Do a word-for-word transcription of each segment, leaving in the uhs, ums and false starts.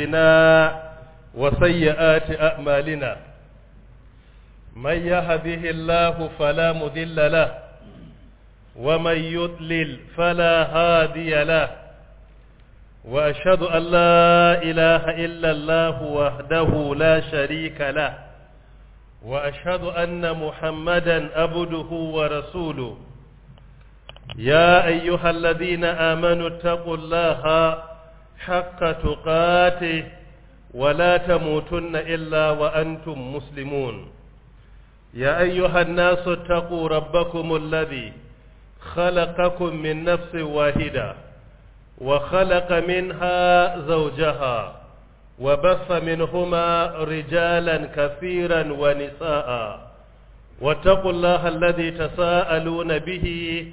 أنفسنا وسيئات أعمالنا من يهده الله فلا مضل له ومن يضلل فلا هادي له وأشهد أن لا إله إلا الله وحده لا شريك له وأشهد أن محمدا عبده ورسوله يا أيها الذين آمنوا اتقوا الله حق تقاته ولا تموتن إلا وأنتم مسلمون يا أيها الناس اتقوا ربكم الذي خلقكم من نفس واحدة وخلق منها زوجها وبث منهما رجالا كثيرا ونساء واتقوا الله الذي تساءلون به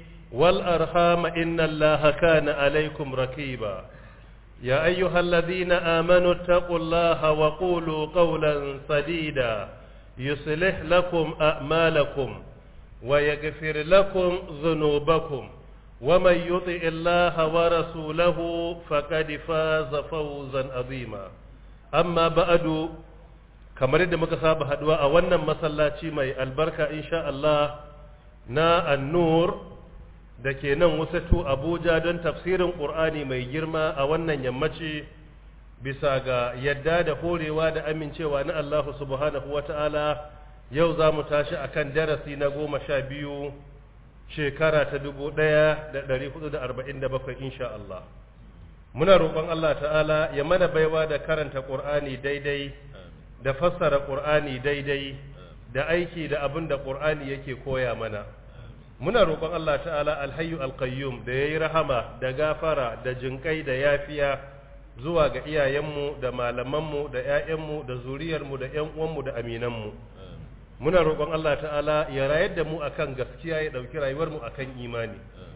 والأرحام إن الله كان عليكم رقيبا يا أيها الذين آمنوا اتقوا الله وقولوا قولا سديدا يصلح لكم أعمالكم ويغفر لكم ذنوبكم ومن يطع الله ورسوله فقد فاز فوزا عظيما أما بعد kamar yadda muka saba haduwa a wannan masallaci mai albarka insha Allah na An-Nur da ke nan Wusatu Abuja don tafsirin Qur'ani mai girma a wannan yammaci bisa ga yadda da horewa da amincewa na Allah subhanahu wata'ala yau za mu tashi akan darasi na goma sha biyu shekara ta dubu ɗaya da ɗari hudu da arba'in da bakwai insha Allah muna roƙon Allah ta'ala ya mana baiwa da karanta Qur'ani daidai da fassara Qur'ani daidai da aiki da abin da Qur'ani yake koya mana muna roƙon Allah ta'ala alhayyu alqayyum da yayi rahama da gafara da jinkai da yafiya zuwa ga iyayenmu da malamanmu da ƴaƴanmu da zuriyarmu da ƴan uwanmu da aminanmu muna roƙon Allah ta'ala ya rayar da mu akan gaskiya ya dauki rayuwarmu akan imani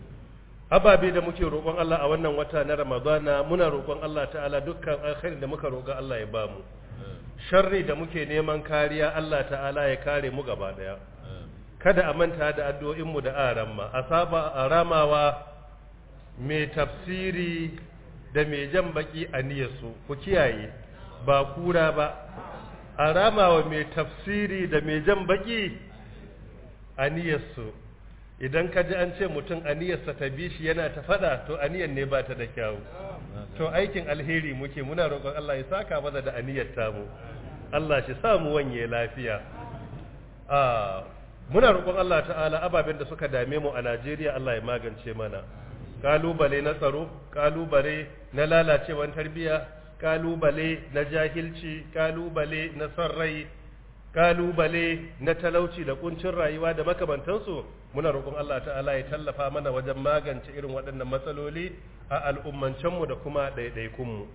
ababe da muke roƙon Allah a wannan wata na Ramadana muna roƙon Allah ta'ala dukkan alkhairin da muka roƙa Allah ya bamu sharri da muke neman kariya Allah ta'ala ya kare mu gaba daya kada a manta da addu'o'inmu da aramma a saba a ramawa mai tafsiri da mai jan baki a niyyarsu ku kiyaye ba kura ba a ramawa mai tafsiri da mai jan baki a niyyarsu idan ka ji an ce mutum a niyyarsa ta bi shi yana ta fada to aniyar ne ba ta da kyawu to aikin alheri muke muna roƙon Allah ya saka mana da aniyar tamu Allah shi sa mu wanye lafiya a muna roƙon Allah ta'ala ababen da suka dame mu a Najeriya Allah ya magance mana kalubale na tsaro kalubale na lalacewar tarbiyya kalubale na jahilci kalubale na son rai kalubale na talauci da kuncin rayuwa da makamantansu muna roƙon Allah ta'ala ya tallafa mana wajen magance irin waɗannan matsaloli a al'ummancenmu da kuma ɗaiɗaikunmu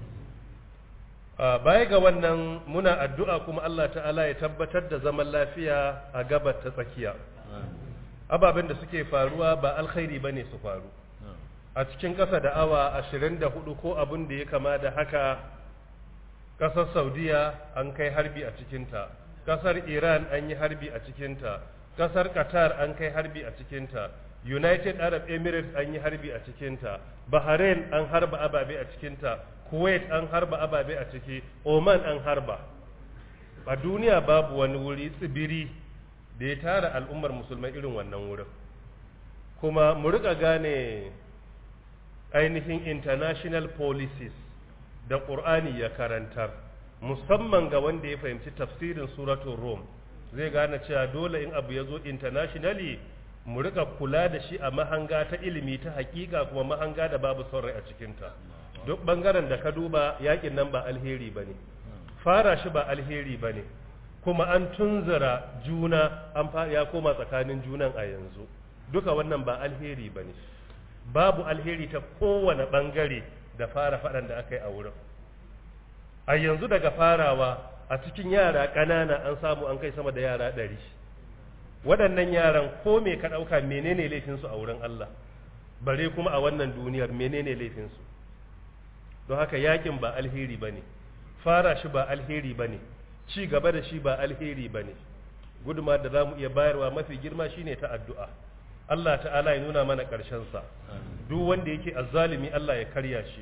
baya ga wannan muna addu'a kuma Allah ta'ala ya tabbatar da zaman lafiya a gabar ta tsakiya ababen da suke faruwa ba alkhairi bane su faru a cikin ƙasa da awa ashirin da hudu ko abin da ya kama da haka ƙasar Saudiya an kai harbi a cikinta ƙasar Iran an yi harbi a cikinta ƙasar Qatar an kai harbi a cikinta United Arab Emirates an yi harbi a cikinta Bahrain an harba ababe a cikinta Kuwait an harba ababe a ciki Oman an harba a duniya babu wani wuri tsibiri da ya tara al'ummar musulmai irin wannan wurin kuma mu rika gane ainihin international policies da Qur'ani ya karantar musamman ga wanda ya fahimci tafsirin suratul Rum zai gane cewa dole in abu ya zo internationally mu rika kula da shi a mahanga ta ilimi ta hakika kuma mahanga da babu son rai a cikinta duk bangaren da ka duba yakin nan ba alheri bane fara shi ba alheri bane kuma an tunzura juna an ya koma tsakanin junan a yanzu duka wannan ba alheri bane babu alheri ta kowane bangare da fara fadan da aka yi a wurin a yanzu daga farawa a cikin yara ƙanana an samu an kai sama da yara ɗari waɗannan yaran ko me ka ɗauka menene laifinsu a wurin Allah bare kuma a wannan duniyar menene laifinsu don haka yakin ba alheri bane fara shi ba alheri bane ci gaba da shi ba alheri bane guduma da zamu iya bayarwa mafi girma shine ta addu'a Allah ta'ala ya nuna mana ƙarshen sa duk wanda yake azzalimi Allah ya karya shi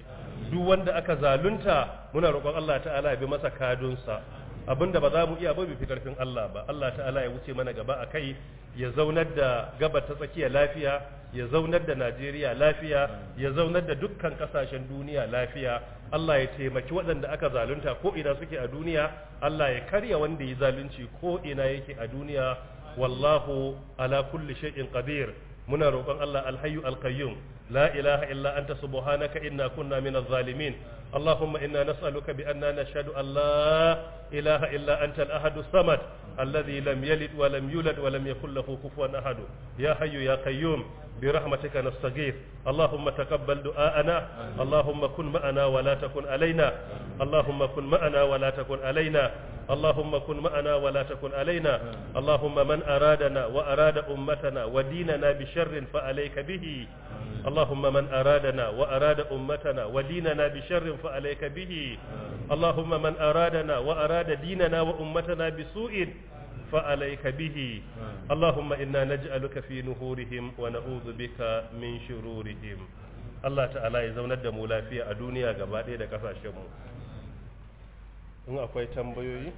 duk wanda aka zalunta muna roƙon Allah ta'ala ya bi masa kadunsa abinda ba za mu iya ba bi fi karfin Allah ba Allah ta'ala ya wuce mana gaba a kai ya zaunar da gabar ta tsakiya lafiya ya zaunar da Najeriya lafiya ya zaunar da dukkan kasashen duniya lafiya Allah ya taimaki waɗanda aka zalunta ko ina suke a duniya Allah ya karya wanda ya zalunci ko ina yake a duniya wallahu ala kulli shay'in qadir muna roƙon Allah alhayyu alqayyum la ilaha illa anta subhanaka inna kunna minaz zalimin اللهم إنا نسألك بأننا نشهد أن لا إله إلا أنت الأحد الصمد الذي لم يلد ولم يولد ولم يكن له كفوا أحد يا حي يا قيوم برحمتك نستغيث اللهم تقبل دعاءنا اللهم كن معنا ولا تكن علينا اللهم كن معنا ولا تكن علينا اللهم كن معنا ولا تكن علينا اللهم من أرادنا وأراد أمتنا وديننا بشر فعليك به اللهم من أرادنا وأراد أمتنا وديننا بشر فعليك به اللهم من أرادنا وأراد ديننا وأمتنا بسوء فعليك به اللهم إنا نجعلك في نهورهم ونعوذ بك من شرورهم الله تعالى يزونا الدمو لافيا الدنيا قبادة دكفا شمو in akwai tambayoyi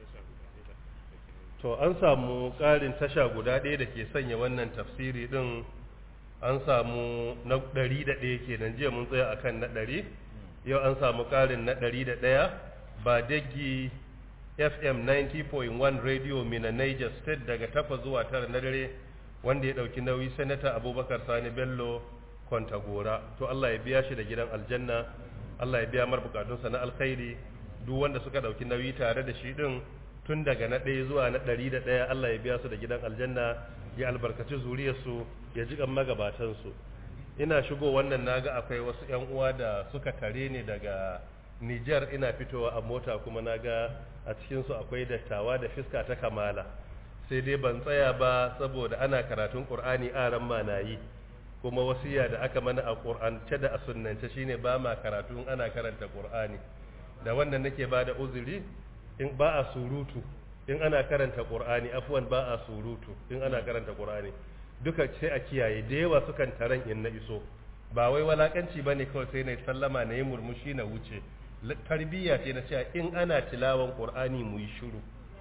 to an samu ƙarin tasha guda ɗaya da ke sanya wannan tafsiri ɗin an samu na ɗari da ɗaya kenan jiya mun tsaya akan na ɗari yau an samu ƙarin na ɗari da ɗaya ba daggi F M ninety point one radio mina Niger State daga takwas zuwa tara na dare wanda ya ɗauki nauyi Sanata Abubakar Sani Bello Kwantagora to Allah ya biya shi da gidan aljanna Allah ya biya mar bukatunsa na alkhairi duk wanda suka ɗauki nauyi tare da shi ɗin tun daga na ɗaya zuwa na ɗari da ɗaya Allah ya biya su da gidan aljanna ya albarkaci zuriyarsu ya ji kan magabatansu ina shigo wannan naga akwai wasu ƴan uwa da suka tare ni daga Niger ina fitowa a mota kuma naga a cikin su akwai dattawa da fiska ta kamala sai dai ban tsaya ba saboda ana karatun Qur'ani aran ma nayi kuma wasiya da aka mana a Qur'ance da a sunnance shine ba ma karatu ana karanta Qur'ani da wannan nake bada uzuri in ba a surutu in ana karanta Qur'ani afwan ba a surutu in ana karanta Qur'ani duka sai a kiyaye da yawa sukan taran in na iso ba wai walakanci bane kawai sai na sallama na yi murmushi na wuce tarbiyya ce na cewa in ana tilawan Qur'ani mu yi shiru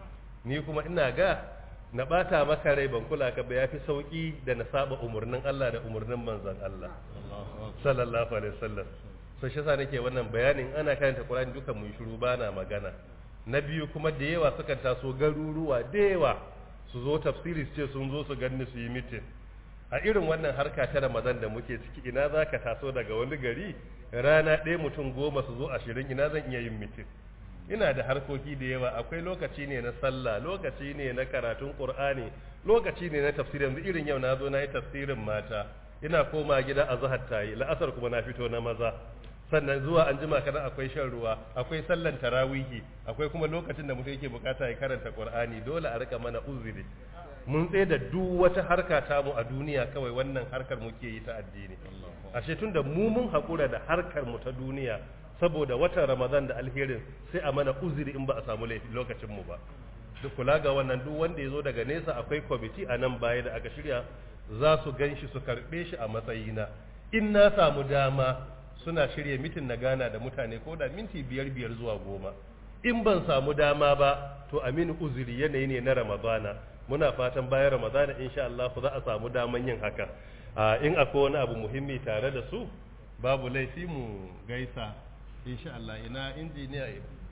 ni kuma ina ga na bata maka rai ban kula ka ba yafi sauki da na saba umurnin Allah da umurnin manzon Allah sallallahu alaihi wasallam so shi yasa nake wannan bayanin ana karanta Qur'ani duka mu yi shiru bana magana na biyu kuma da yawa sukan taso garuruwa da yawa su zo tafsiri su ce sun zo su ganni su yi mitin a irin wannan harka ta Ramadan da muke ciki ina za ka taso daga wani gari rana ɗaya mutum goma su zo ashirin ina zan iya yin mitin ina da harkoki da yawa akwai lokaci ne na sallah lokaci ne na karatun Qur'ani lokaci ne na tafsiri yanzu irin yau na zo na yi tafsirin mata ina koma gida a zahar tayi la'asar kuma na fito na maza sannan zuwa an jima kadan akwai shan ruwa akwai sallan tarawihi akwai kuma lokacin da mutum yake bukata ya karanta Qur'ani dole a rika mana uzuri mun tsaye da duk wata harka ta mu a duniya kawai wannan harkar muke yi ta addini ashe tunda mu mun hakura da harkar mu ta duniya saboda watan Ramadan da alherin sai a mana uzuri in ba a samu lokacin mu ba duk kula ga wannan duk wanda ya zo daga nesa akwai kwamiti a nan baya da aka shirya za su ganshi su karbe shi a matsayina in na samu dama suna shirya mitin na gana da mutane ko da minti biyar biyar zuwa goma in ban samu dama ba to aminu uzuri yanayi ne na ramadana muna fatan bayan ramadana insha Allah za a samu daman yin haka in akwai wani abu muhimmi tare da su babu laifi mu gaisa insha Allah ina injiniya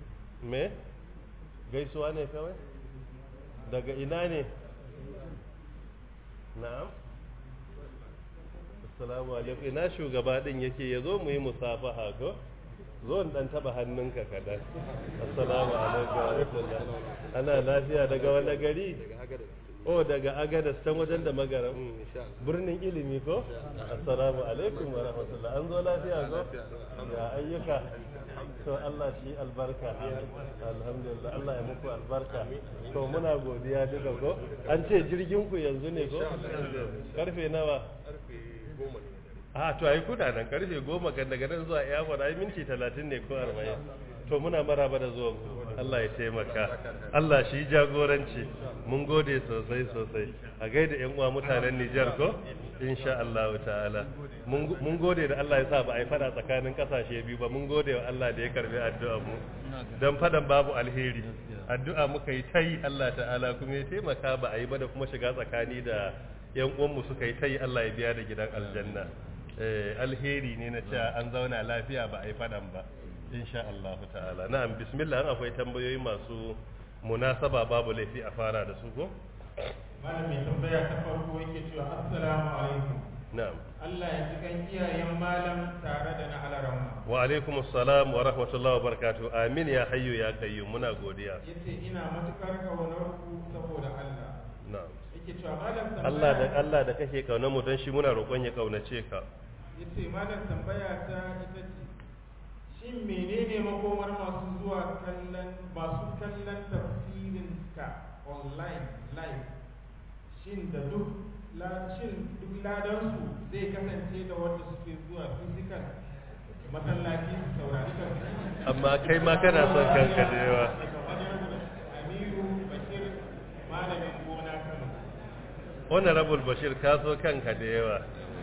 me gaisuwa ne kawai daga ina ne na'am assalamu alaikum ina shugaba din yake yazo mu yi musafaha ko zo in dan taba hannunka kadan assalamu alaikum wa rahmatullah ana lafiya daga wani gari oh daga agadas can wajen da magara birnin ilimi ko assalamu alaikum wa rahmatullah an zo lafiya ko ya ayyuka to Allah shi albarka alhamdulillah Allah ya muku albarka to muna godiya duka ko an ce jirgin ku yanzu ne ko karfe nawa karfe goma a to ai kuna nan karfe goma kan daga nan zuwa airport ai minti talatin ne ko arba'in to muna maraba da zuwan ku Allah ya taimaka Allah shi jagoranci mun gode sosai sosai a gaida yan uwa mutanen Nijar ko insha Allah ta'ala mun gode da Allah ya sa ba a yi fada tsakanin kasashe biyu ba mun gode wa Allah da ya karbi addu'a mu dan fadan babu alheri addu'a muka yi tai Allah ta'ala kuma ya taimaka ba a yi ba da kuma shiga tsakani da yan uwan mu suka yi tai Allah ya biya da gidan aljanna eh alheri ne na cewa an zauna lafiya ba a yi fadan ba insha Allah ta'ala na'am bismillah an akwai tambayoyi masu munasaba babu laifi a fara da su ko malam mai tambaya ta farko yake cewa assalamu alaikum na'am Allah ya cikan iyayen malam tare da na alarama wa alaikum assalam wa rahmatullahi wa barakatuh amin ya hayyu ya qayyum muna godiya yace ina matukar kaunar ku saboda Allah na'am yake cewa malam tambaya Allah da Allah da kake kaunar mu dan shi muna roƙon ya kaunace ka yace malam tambaya ta ita ce shin menene makomar masu zuwa kallon masu kallon tafsirin ka online live shin da duk shin duk ladansu zai kasance da wanda suke zuwa physical masallaci su saurari tafsiri amma kai ma kana son kanka da yawa Amiru Bashir malamin gona Kano Honorable Bashir ka so kanka da yawa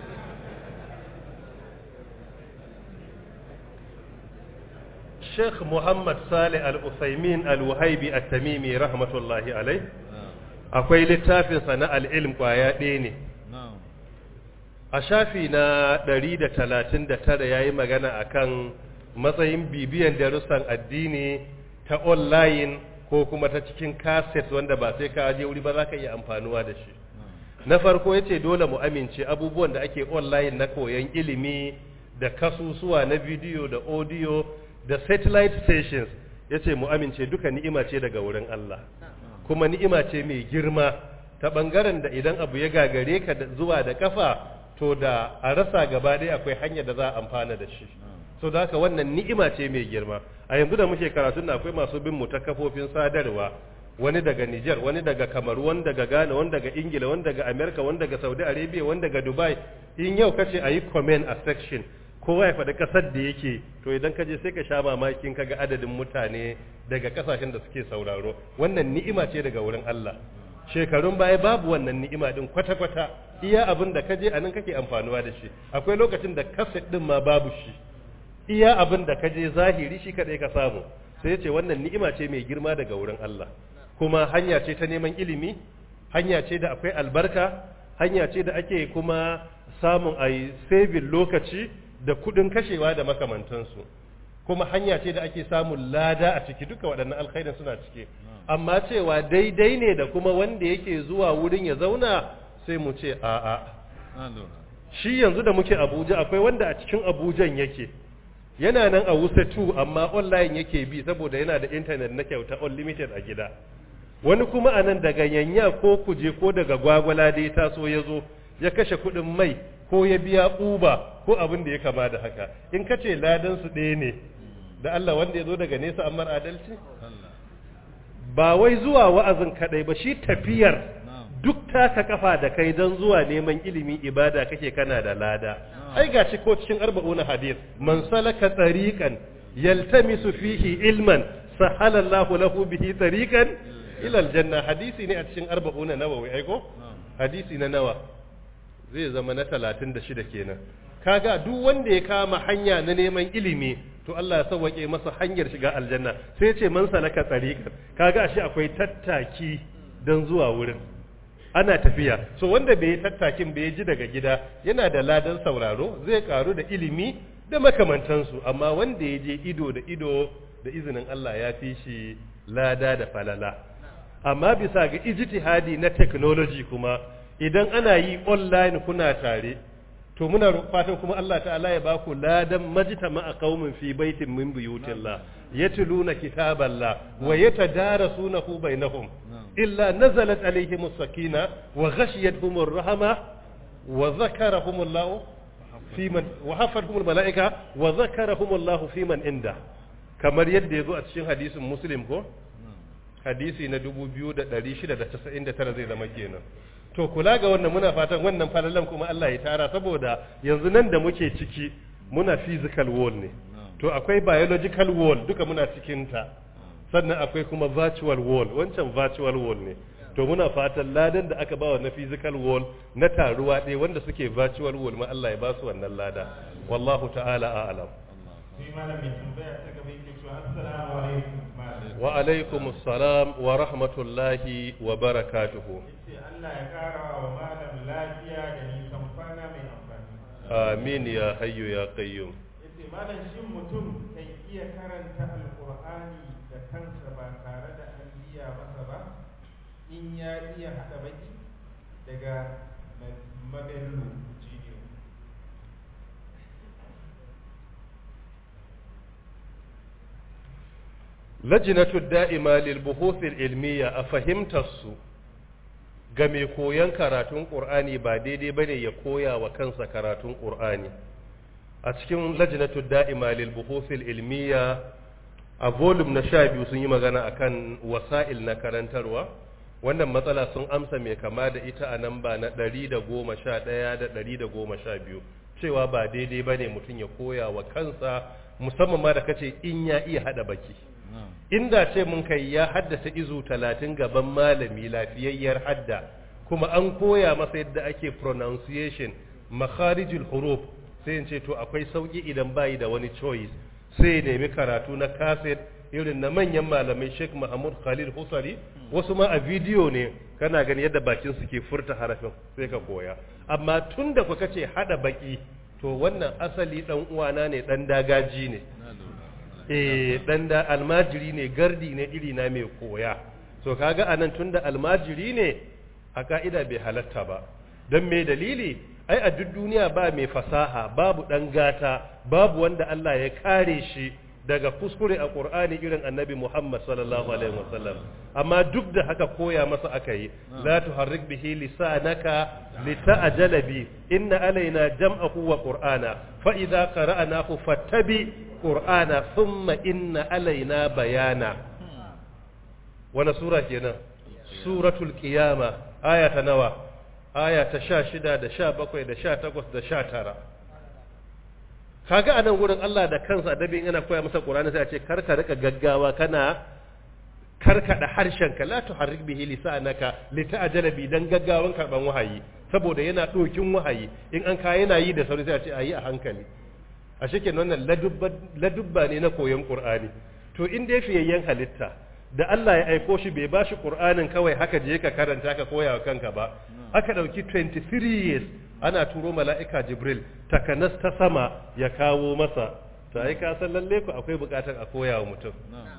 Sheikh Muhammad Saleh Al-Uthaymin Al-Wahibi At-Tamimi rahmatullahi alai akwai littafin sa na al-ilm kwaya ɗaya ne a shafi na ɗari da talatin da tara yayi magana akan matsayin bibiyan darussan addini ta online ko kuma ta cikin cassette wanda ba sai ka je wuri ba za ka iya amfanuwa da shi na farko yace dole mu amince abubuwan da ake online na koyon ilimi da kasusuwa na bidiyo da audio da satellite stations yace mu amince duka ni'ima ce daga wurin Allah kuma ni'ima ce mai girma ta bangaren da idan abu ya gagare ka zuwa da kafa to da a rasa gaba ɗaya akwai hanyar da za a amfana da shi so da haka wannan ni'ima ce mai girma a yanzu da muke karatu na akwai masu bin mu ta kafofin sadarwa wani daga Niger wani daga Kamaru wani daga Ghana wani daga Ingila wani daga America wani daga Saudi Arabia wani daga Dubai in yau kace ayi comment a section kowa ya faɗi ƙasar da yake to idan ka je sai ka sha mamakin ka ga adadin mutane daga ƙasashen da suke sauraro wannan ni'ima ce daga wurin Allah shekarun baya babu wannan ni'ima din kwata-kwata iya abin da ka je anan kake amfanuwa da shi akwai lokacin da kaset din ma babu shi iya abin da ka je zahiri shi kadai ka samu sai ya ce wannan ni'ima ce mai girma daga wurin Allah kuma hanya ce ta neman ilimi hanya ce da akwai albarka hanya ce da ake kuma samun ayi saving lokaci da kudin kashewa da makamantansu kuma hanya ce da ake samun lada a ciki duka waɗannan alkhairin suna ciki amma cewa daidai ne da kuma wanda yake zuwa wurin ya zauna sai mu ce a'a shi yanzu da muke Abuja akwai wanda a cikin Abujan yake yana nan a Wuse two amma online yake bi saboda yana da internet na kyauta unlimited a gida wani kuma a nan daga yanya ko kuje ko daga gwagwala da ya taso ya zo ya kashe kuɗin mai ko ya biya uba ko abin da ya kama da haka in ka ce ladan su ɗaya ne da Allah wanda ya zo daga nesa an mar adalci ba wai zuwa wa'azin kadai ba shi tafiyar duk taka kafa da kai don zuwa neman ilimi ibada kake kana da lada ai gashi ko cikin arba'una hadith man salaka tariqan yaltamisu fihi ilman sahala Allahu lahu bihi tariqan ila aljanna hadisi ne a cikin arba'una nawawi ai ko hadisi na nawa zai zama na talatin da shida kenan kaga duk wanda ya kama hanya na neman ilimi to Allah ya sauke masa hanyar shiga aljanna sai ya ce man salaka tariqan kaga ashe akwai tattaki dan zuwa wurin ana tafiya so wanda bai tattakin bai ji daga gida yana da ladan sauraro zai karu da ilimi da makamantansu amma wanda ya je ido da ido da izinin Allah ya fi shi lada da falala amma bisa ga ijtihadi na technology kuma idan ana yi online kuna tare to muna fatan kuma Allah ta'ala ya baku ladan majtama'a qaumin fi baitin min buyutillah yatluna kitaballah wa yatadarasunahu bainahum illa nazalat alayhimus sakina wa ghashiyatuhumur rahma wa dhakarahumullahu fi man wa hafatuhumul malaika wa dhakarahumullahu fi man inda kamar yadda yazo a cikin hadisin muslim ko hadisi na dubu biyu da ɗari shida da casa'in da tara zai zama kenan to kula ga wannan muna fatan wannan falalan kuma Allah ya tara saboda yanzu nan da muke ciki muna physical world ne to akwai biological wall duka muna cikin ta sannan akwai kuma virtual wall wancan virtual wall ne to muna fatan ladan da aka bawa na physical wall na taruwa ɗaya wanda suke virtual wall ma Allah ya ba su wannan lada wallahu ta'ala a'lam sai malamin tambaya ta gaba yake cewa assalamu alaikum malam wa alaikum assalam wa rahmatullahi wa barakatuhu yace Allah ya kara wa malam lafiya da nisan kwana mai amfani amin ya hayyu ya qayyum yace malam shin mutum kan iya karanta alqur'ani da kansa ba tare da an biya masa ba in ya iya hada baki daga mabellu jiyo lajnatu da'ima lil buhuth al ilmiya a fahimtar su ga mai koyan karatun qur'ani ba daidai bane ya koya wa kansa karatun qur'ani a cikin lajnatu da'ima lil buhuth al ilmiya a volume na sha biyu sun yi magana akan wasa'il na karantarwa wannan matsala sun amsa mai kama da ita a nan ba na ɗari da goma sha ɗaya da ɗari da goma sha biyu cewa ba daidai ba ne mutum ya koya wa kansa musamman ma da kace in ya iya haɗa baki inda ce mun kai ya haddasa izu talatin gaban malami lafiyayyar hadda kuma an koya masa yadda ake pronunciation makharijul huruf sai in ce to akwai sauki idan bayi da wani choice sai nemi karatu na kaset irin na manyan malamai Sheikh Mahmud Khalil Husari wasu ma a bidiyo ne kana gani yadda bakin su ke furta harafin sai ka koya amma tunda kuka ce hada baki to wannan asali dan uwana ne dan dagaji ne eh dan da almajiri ne gardi ne iri na mai koya to kaga anan tunda almajiri ne a ka'ida bai halatta ba dan me dalili ai a duk duniya ba mai fasaha babu dan gata babu wanda Allah ya kare shi daga kuskure a Qur'ani irin Annabi Muhammad sallallahu alaihi wasallam amma duk da haka koya masa aka yi la tuharrik bihi lisanaka lita'jala bi inna alaina jam'ahu wa qur'ana fa idza qara'nahu fattabi qur'ana thumma inna alaina bayana wana sura kenan suratul qiyama aya ta nawa aya ta sha shida da sha bakwai da sha takwas da sha tara kaga anan gurin Allah da kansa adabin yana koya masa Qur'ani sai a ce karka rika gaggawa kana karkada harshenka la tuharrik bihi lisanaka lita'jala bi dan gaggawan karban wahayi saboda yana dokin wahayi in an ka yana yi da sauri sai a ce ayi a hankali a shike wannan ladubba ladubba ne na koyon Qur'ani to in dai fiyayyen halitta da Allah ya aiko shi bai bashi Qur'anin kawai haka je ka karanta ka koya wa kanka ba aka dauki twenty-three years ana turo mala'ika Jibril takanas ta sama ya kawo masa ta ai ka san lalle ku akwai bukatar a koya wa mutum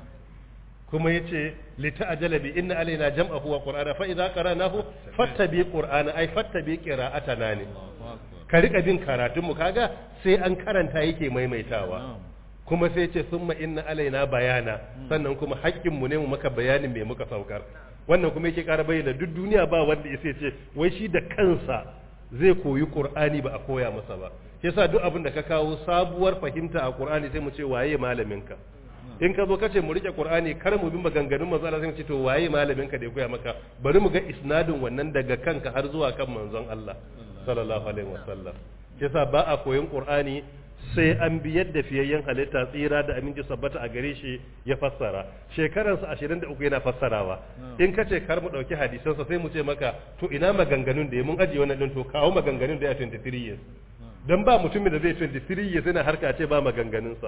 kuma yace li ta'jala bi inna alaina jam'ahu wa qur'ana fa idza qara'nahu fattabi qur'ana ai fattabi qira'atana ne ka rika bin karatun mu kaga sai an karanta yake maimaitawa kuma sai ce summa inna alaina bayana sannan kuma haƙƙin mu ne mu maka bayanin me muka saukar wannan kuma yake ƙara bayyana duk duniya ba wanda ya ce wai shi da kansa zai koyi Qur'ani ba a koya masa ba yasa duk abin da ka kawo sabuwar fahimta a Qur'ani sai mu ce waye malaminka in ka zo ka ce mu rike Qur'ani kar mu bi maganganun manzo Allah sai mu ce to waye malaminka da ya koya maka bari mu ga isnadin wannan daga kanka har zuwa kan manzon Allah sallallahu alaihi wasallam yasa ba a koyin Qur'ani sai an bi yadda fiyayyen halitta tsira da aminci sabbata a gare shi ya fassara shekaransa ashirin da uku yana fassarawa in ka ce kar mu ɗauki hadisansa sai mu ce maka to ina maganganun da ya mun ajiye wannan ɗin to kawo maganganun da ya twenty-three years don ba mutumin da zai twenty-three years yana harka ce ba maganganunsa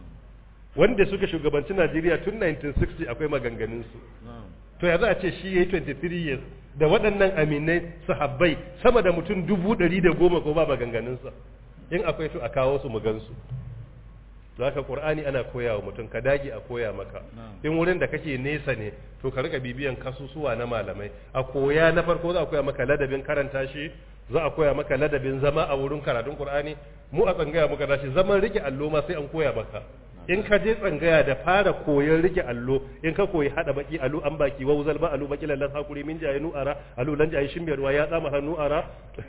wanda suka shugabanci Najeriya tun nineteen sixty akwai maganganunsu to ya za a ce shi ya yi twenty-three years da waɗannan aminai sahabbai sama da mutum dubu ɗari da goma ko ba maganganunsa in akwai to a kawo su mu gansu zaka Qur'ani ana koya wa mutum ka dage a koya maka in wurin da kake nesa ne to ka rika bibiyan kasusuwa na malamai a koya na farko za a koya maka ladabin karanta shi za a koya maka ladabin zama a wurin karatun Qur'ani mu a tsangaya muka dashi zaman rike allo ma sai an koya maka in ka je tsangaya da fara koyon rike allo in ka koyi hada baki alu an baki wauzal ba alu baki lallan hakuri min jaye nu ara alu lan jaye shimbiyar ruwa ya tsama hannu ara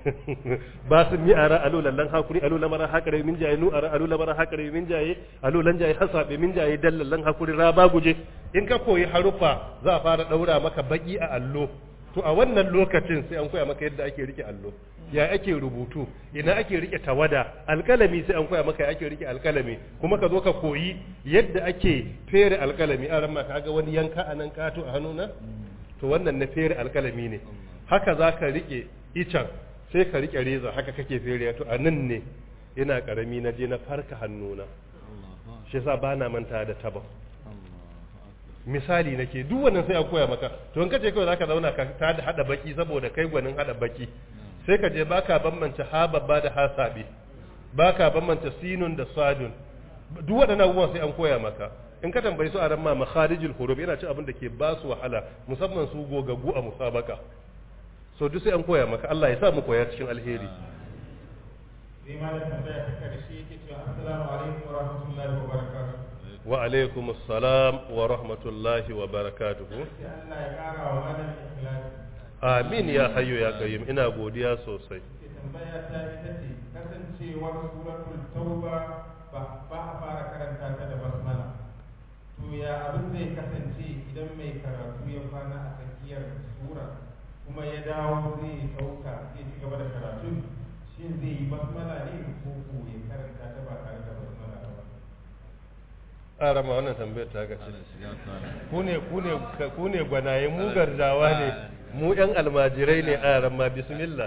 ba sun mi ara alu lallan hakuri alu lamara hakare min jaye nu ara alu lamara hakare min jaye alu lan jaye hasabe min jaye dallallan hakuri raba guje in ka koyi harufa za a fara daura maka baki a allo to a wannan lokacin sai an koya maka yadda ake rike allo ya ake rubutu ina ake rike tawada alkalami sai an koya maka ya ake rike alkalami kuma ka zo ka koyi yadda ake fere alkalami a ran ma kaga wani yanka a nan kato a hannuna to wannan na fere alkalami ne haka za ka rike icen sai ka rike reza haka kake fere to a nan ne ina karami na je na farka hannuna shi yasa ba na manta da taba misali nake duk wannan sai an koya maka to in kace kawai zaka zauna ka ta hada baki saboda kai gwanin hada baki sai ka je baka bambanta ha babba da ha sabi baka bambanta sinun da sadun duk waɗannan abubuwan sai an koya maka in ka tambayi su a ran ma makharijul huruf yana cin abin da ke ba su wahala musamman su gogagu a musabaka so duk sai an koya maka Allah ya sa mu koya cikin alheri sai ma da tambaya ta karshe yake cewa assalamu alaikum wa rahmatullahi wa barakatuh wa alaikum assalam wa rahmatullahi wa barakatuh sai Allah ya kara wa malam ikhlasi amin ya hayyu ya qayyum ina godiya sosai sai tambaya ta ita ce kasancewar suratul tauba ba ba a fara karanta ta da basmala to ya abin zai kasance idan mai karatu ya kwana a tsakiyar sura kuma ya dawo zai dauka zai ci gaba da karatu shin zai yi basmala ne ko ko ya karanta ta ba tare da basmala ba a rama wannan tambayar ta gace ku ne ku ne ku ne gwanaye mu gardawa ne mu yan almajirai ne a rama bismillah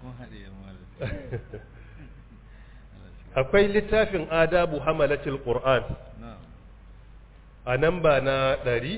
akwai littafin adabu hamalatul qur'an a nan ba na ɗari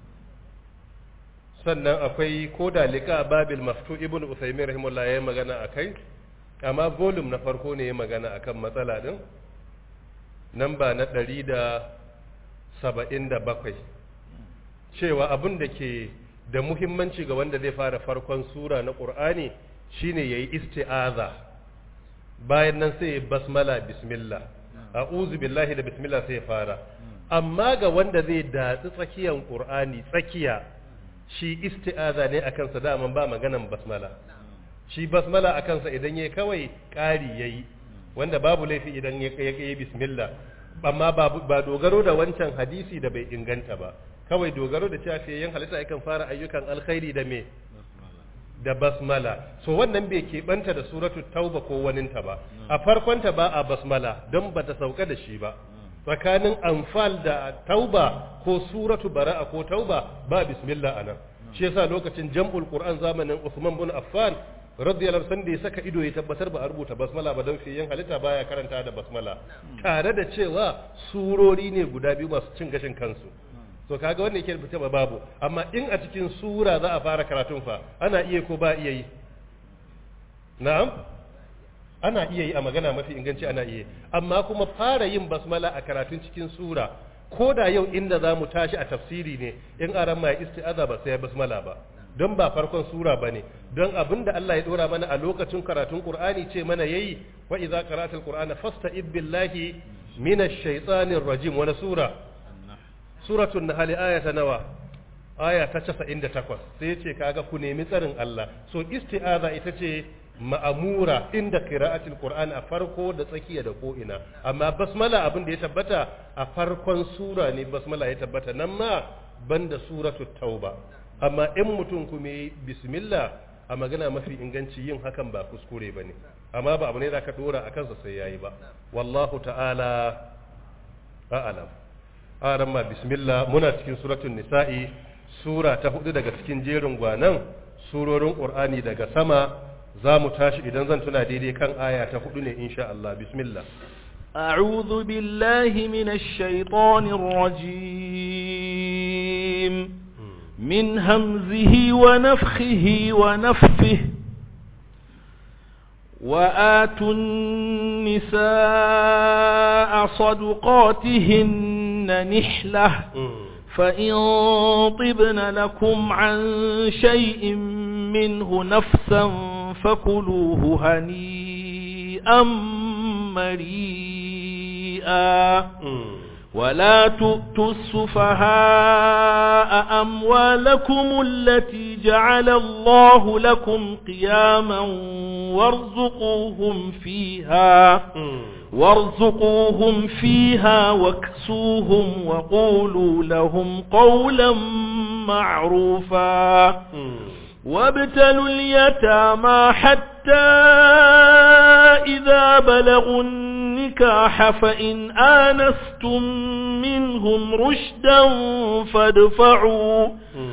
sannan akwai koda liqa babil maftu ibnu usaymin rahimahullah ya magana akai amma volume na farko ne ya magana akan matsala din nan ba na ɗari da saba'in da bakwai cewa abin da ke da muhimmanci ga wanda zai fara farkon sura na ƙur'ani shine yayi isti'aza bayan nan sai basmala bismillah a'udhu billahi da bismillah sai fara amma ga wanda zai datsi tsakiyan ƙur'ani tsakiya shi isti'aza ne akan sa daman ba maganan basmala shi basmala akan sa idan yayi kawai ƙari yayi wanda babu laifi idan ya yi bismillah amma ba dogaro da wancan hadisi da bai inganta ba kawai dogaro da cewa fiyayen halitta yakan fara ayyukan alkhairi da me da basmala so wannan bai keɓanta da suratul tauba ko waninta ba a farkonta ba a basmala don ba ta sauka da shi ba tsakanin anfal da tauba ko suratu bara'a ko tauba ba bismillah anan shi yasa lokacin jam'ul qur'an zamanin Uthman bin Affan radiyallahu anhu da ya saka ido ya tabbatar ba a rubuta basmala ba don fiyen halitta baya karanta da basmala tare da cewa surori ne guda biyu masu cin gashin kansu so kaga wanda yake rubuta ba babu amma in a cikin sura za a fara karatun fa ana iya ko ba iya yi na'am ana iya yi a magana mafi inganci ana iya amma kuma fara yin basmala a karatun cikin sura ko da yau inda za mu tashi a tafsiri ne in aran ma isti'aza ba sai basmala ba don ba farkon sura ba ne don abin da Allah ya dora mana a lokacin karatun Qur'ani ce mana yayi wa idza qara'atal qur'ana fasta'id billahi minash shaitanir rajim wani sura suratul nahl aya ta nawa aya ta casa'in da takwas sai ce kaga ku nemi tsarin Allah so isti'aza ita ce ma'amura inda qira'atul qur'an a farko da tsakiya da ko ina amma basmala abin da ya tabbata a farkon sura ne basmala ya tabbata nan ma banda suratul tauba amma in mutum kuma yi bismillah a magana mafi inganci yin hakan ba kuskure ba ne amma ba abu ne da ka dora a kansa sai yayi ba wallahu ta'ala a'lam aran ma bismillah muna cikin suratul nisa'i sura ta hudu daga cikin jerin gwanan surorin qur'ani daga sama za mu tashi idan zan tuna daidai kan aya ta hudu ne insha Allah bismillah أعوذ بالله من الشيطان الرجيم من همزه ونفخه ونفثه وآتوا النساء صدقاتهن نحلة فإن طبن لكم عن شيء منه نفسا فكلوه هنيئا مريئا ولا تؤتوا السفهاء أموالكم التي جعل الله لكم قياما وارزقوهم فيها وارزقوهم فيها واكسوهم وقولوا لهم قولا معروفا وابتلوا اليتامى حتى إذا بلغوا النكاح فإن آنستم منهم رشدا فادفعوا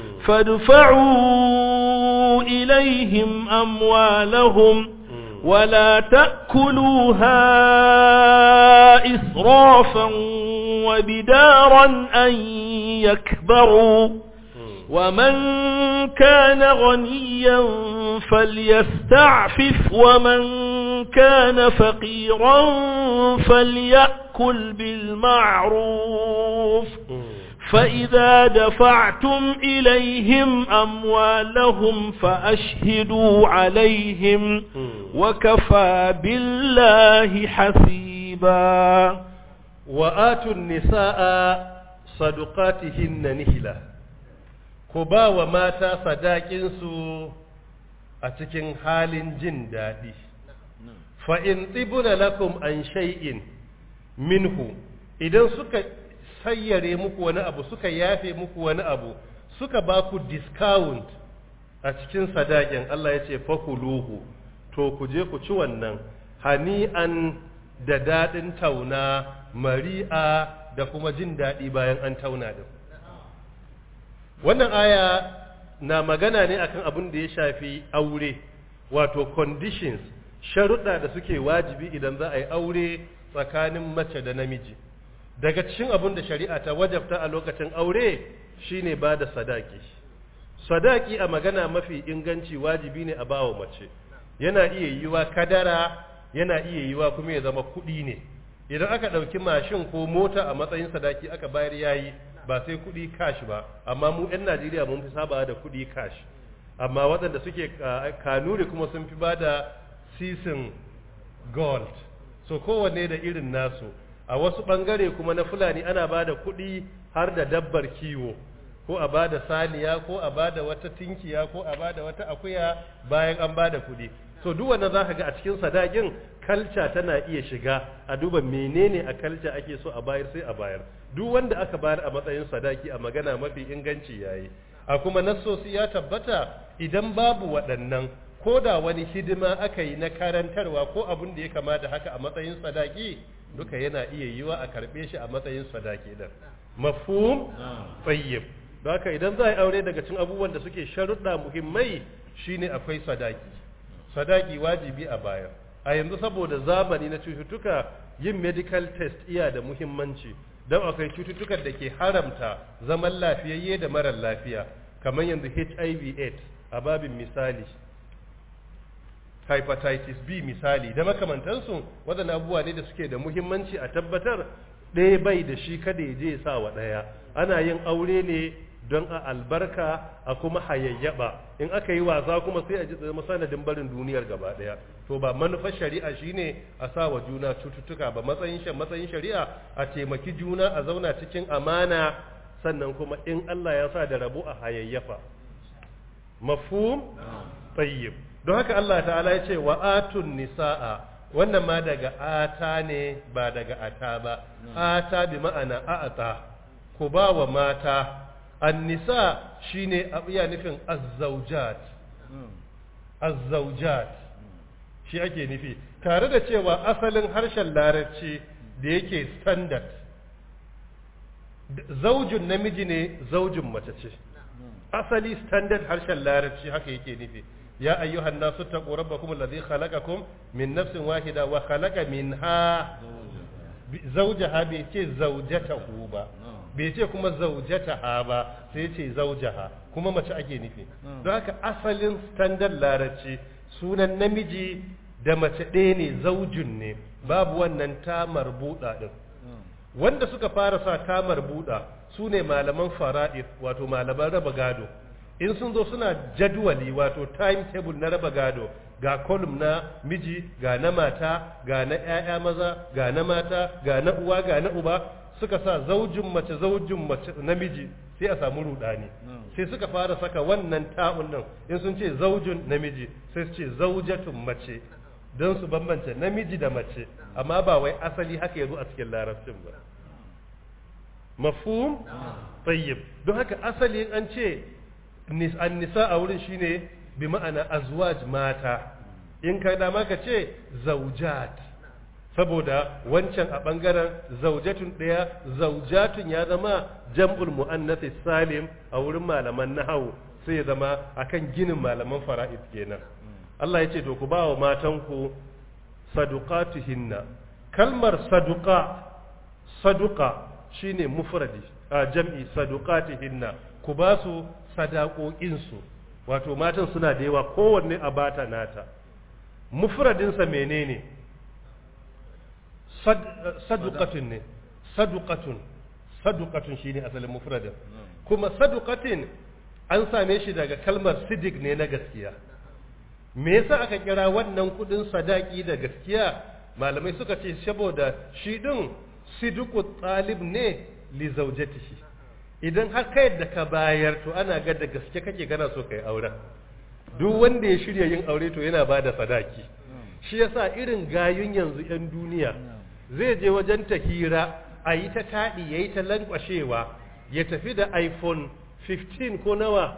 فادفعوا إليهم أموالهم ولا تأكلوها إسرافا وبدارا أن يكبروا ومن كان غنيا فليستعفف ومن كان فقيرا فليأكل بالمعروف فإذا دفعتم إليهم أموالهم فأشهدوا عليهم وكفى بالله حسيبا وآتوا النساء صدقاتهن نهلة كبا وماتا صداقنسو أتكن حال جندادي فإن طبن لكم عن شيء منه إذن سكت sayyare muku wani abu suka yafe muku wani abu suka ba ku discount a cikin sadakin Allah ya ce fakuluhu to ku je ku ci wannan hani'an da dadin tauna mari'a da kuma jin dadi bayan an tauna din wannan aya na magana ne akan abin da ya shafi aure wato conditions sharuɗa da suke wajibi idan za a yi aure tsakanin mace da namiji daga cikin abin da shari'a ta wajabta a lokacin aure shine ba da sadaki sadaki a magana mafi inganci wajibi ne a bawa mace yana iya yiwa kadara yana iya yiwa kuma ya zama kuɗi ne idan aka ɗauki mashin ko mota a matsayin sadaki aka bayar yayi ba sai kuɗi cash ba amma mu 'yan Najeriya mun fi sabawa da kuɗi cash amma waɗanda suke kanuri kuma sun fi ba da sisin gold so kowanne da irin nasu a wasu ɓangare kuma na fulani ana ba da kuɗi har da dabbar kiwo ko a ba da saniya ko a ba da wata tinkiya ko a ba da wata akuya bayan an ba da kuɗi so duk wanda za ka ga a cikin sadakin kalca tana iya shiga a duba menene a kalca ake so a bayar sai a bayar duk wanda aka bayar a matsayin sadaki a magana mafi inganci yayi a kuma nassosi ya tabbata idan babu waɗannan ko da wani hidima aka yi na karantarwa ko abin da ya kamata haka a matsayin sadaki duka yana iya yiwa a karbe shi a matsayin sadaki din mafhum tayyib don haka idan za a yi aure daga cikin abubuwan da suke sharuɗa muhimmai shine akwai sadaki sadaki wajibi a bayar a yanzu saboda zamani na cututtuka yin medical test iya da muhimmanci don akwai cututtukan da ke haramta zaman lafiyayye da marar lafiya kamar yanzu H I V AIDS a babin misali hepatitis B misali da makamantansu waɗannan abubuwa ne da suke da muhimmanci a tabbatar ɗaya bai da shi kada ya je sa wa ɗaya ana yin aure ne don a albarka a kuma hayayyaba in aka yi wasa kuma sai a ji zama sanadin barin duniyar gaba ɗaya to ba manufar shari'a shine a sa wa juna cututtuka ba matsayin shan matsayin shari'a a taimaki juna a zauna cikin amana sannan kuma in Allah ya sa da rabo a hayayyafa mafhum tayyib don haka Allah ta'ala ya ce wa atun nisa'a wannan ma daga ata ne ba daga ata ba ata bi ma'ana a'ata ku ba wa mata an-nisa shine iya nufin az-zawjat az-zawjat shi ake nufi tare da cewa asalin harshen larabci da yake standard zaujin namiji ne zaujin mace ce asali standard harshen larabci haka yake nufi يا أيها الناس اتقوا ربكم الذي خلقكم من نفس واحدة وخلق منها زوجها بيتي زوجته با بيتي كما زوجتها با سيتي زوجها كما ما تأكي نفي ذاك أصل ستاندر لارتي سونا نمجي da mace ɗaya ne zaujin ne babu wannan ta marbuɗa ɗin wanda suka fara sa ta marbuɗa su ne malaman fara'id wato malaman raba gado in sun zo suna jadwali wato timetable na raba gado ga column na miji ga na mata ga na ƴaƴa maza ga na mata ga na uwa ga na uba suka sa zaujin mace zaujin mace namiji sai a samu rudani sai suka fara saka wannan ta'un nan in sun ce zaujin namiji sai su ce zaujatun mace don su bambance namiji da mace amma ba wai asali haka yazo a cikin larabcin ba mafhum tayyib don haka asali an ce an-nisa a wurin shine bi ma'ana azwaj mata, in ka dama ka ce zaujat, saboda wancan a ɓangaren zaujatun ɗaya zaujatun ya zama jam'ul mu'annath salim a wurin malaman nahawu, sai ya zama akan ginin malaman fara'id kenan. Allah ya ce to ku ba wa matanku saduqatuhinna. Kalmar saduqa saduqa shine mufradi a jam'i saduqatuhinna, ku ba su sadaƙoƙin su, wato matan suna da yawa kowanne a bata nata. Mufradin sa menene? Sad, saduqatun ne saduqatun saduqatun shine asalin mufradin, kuma saduqatin an same shi daga kalmar sidik ne na gaskiya. Me yasa aka kira wannan kudin sadaki da gaskiya? Malamai suka ce saboda shi din siduqu talib ne li zawjatihi. Idan har kai da ka bayar to ana ga da gaske kake kana so kai auren. Duk wanda ya shirya yin aure to yana bada sadaki. Shi yasa irin gayun yanzu yan duniya zai je wajen tahira a yi ta taɗi ya yi ta lankwashewa ya tafi da iPhone fifteen ko nawa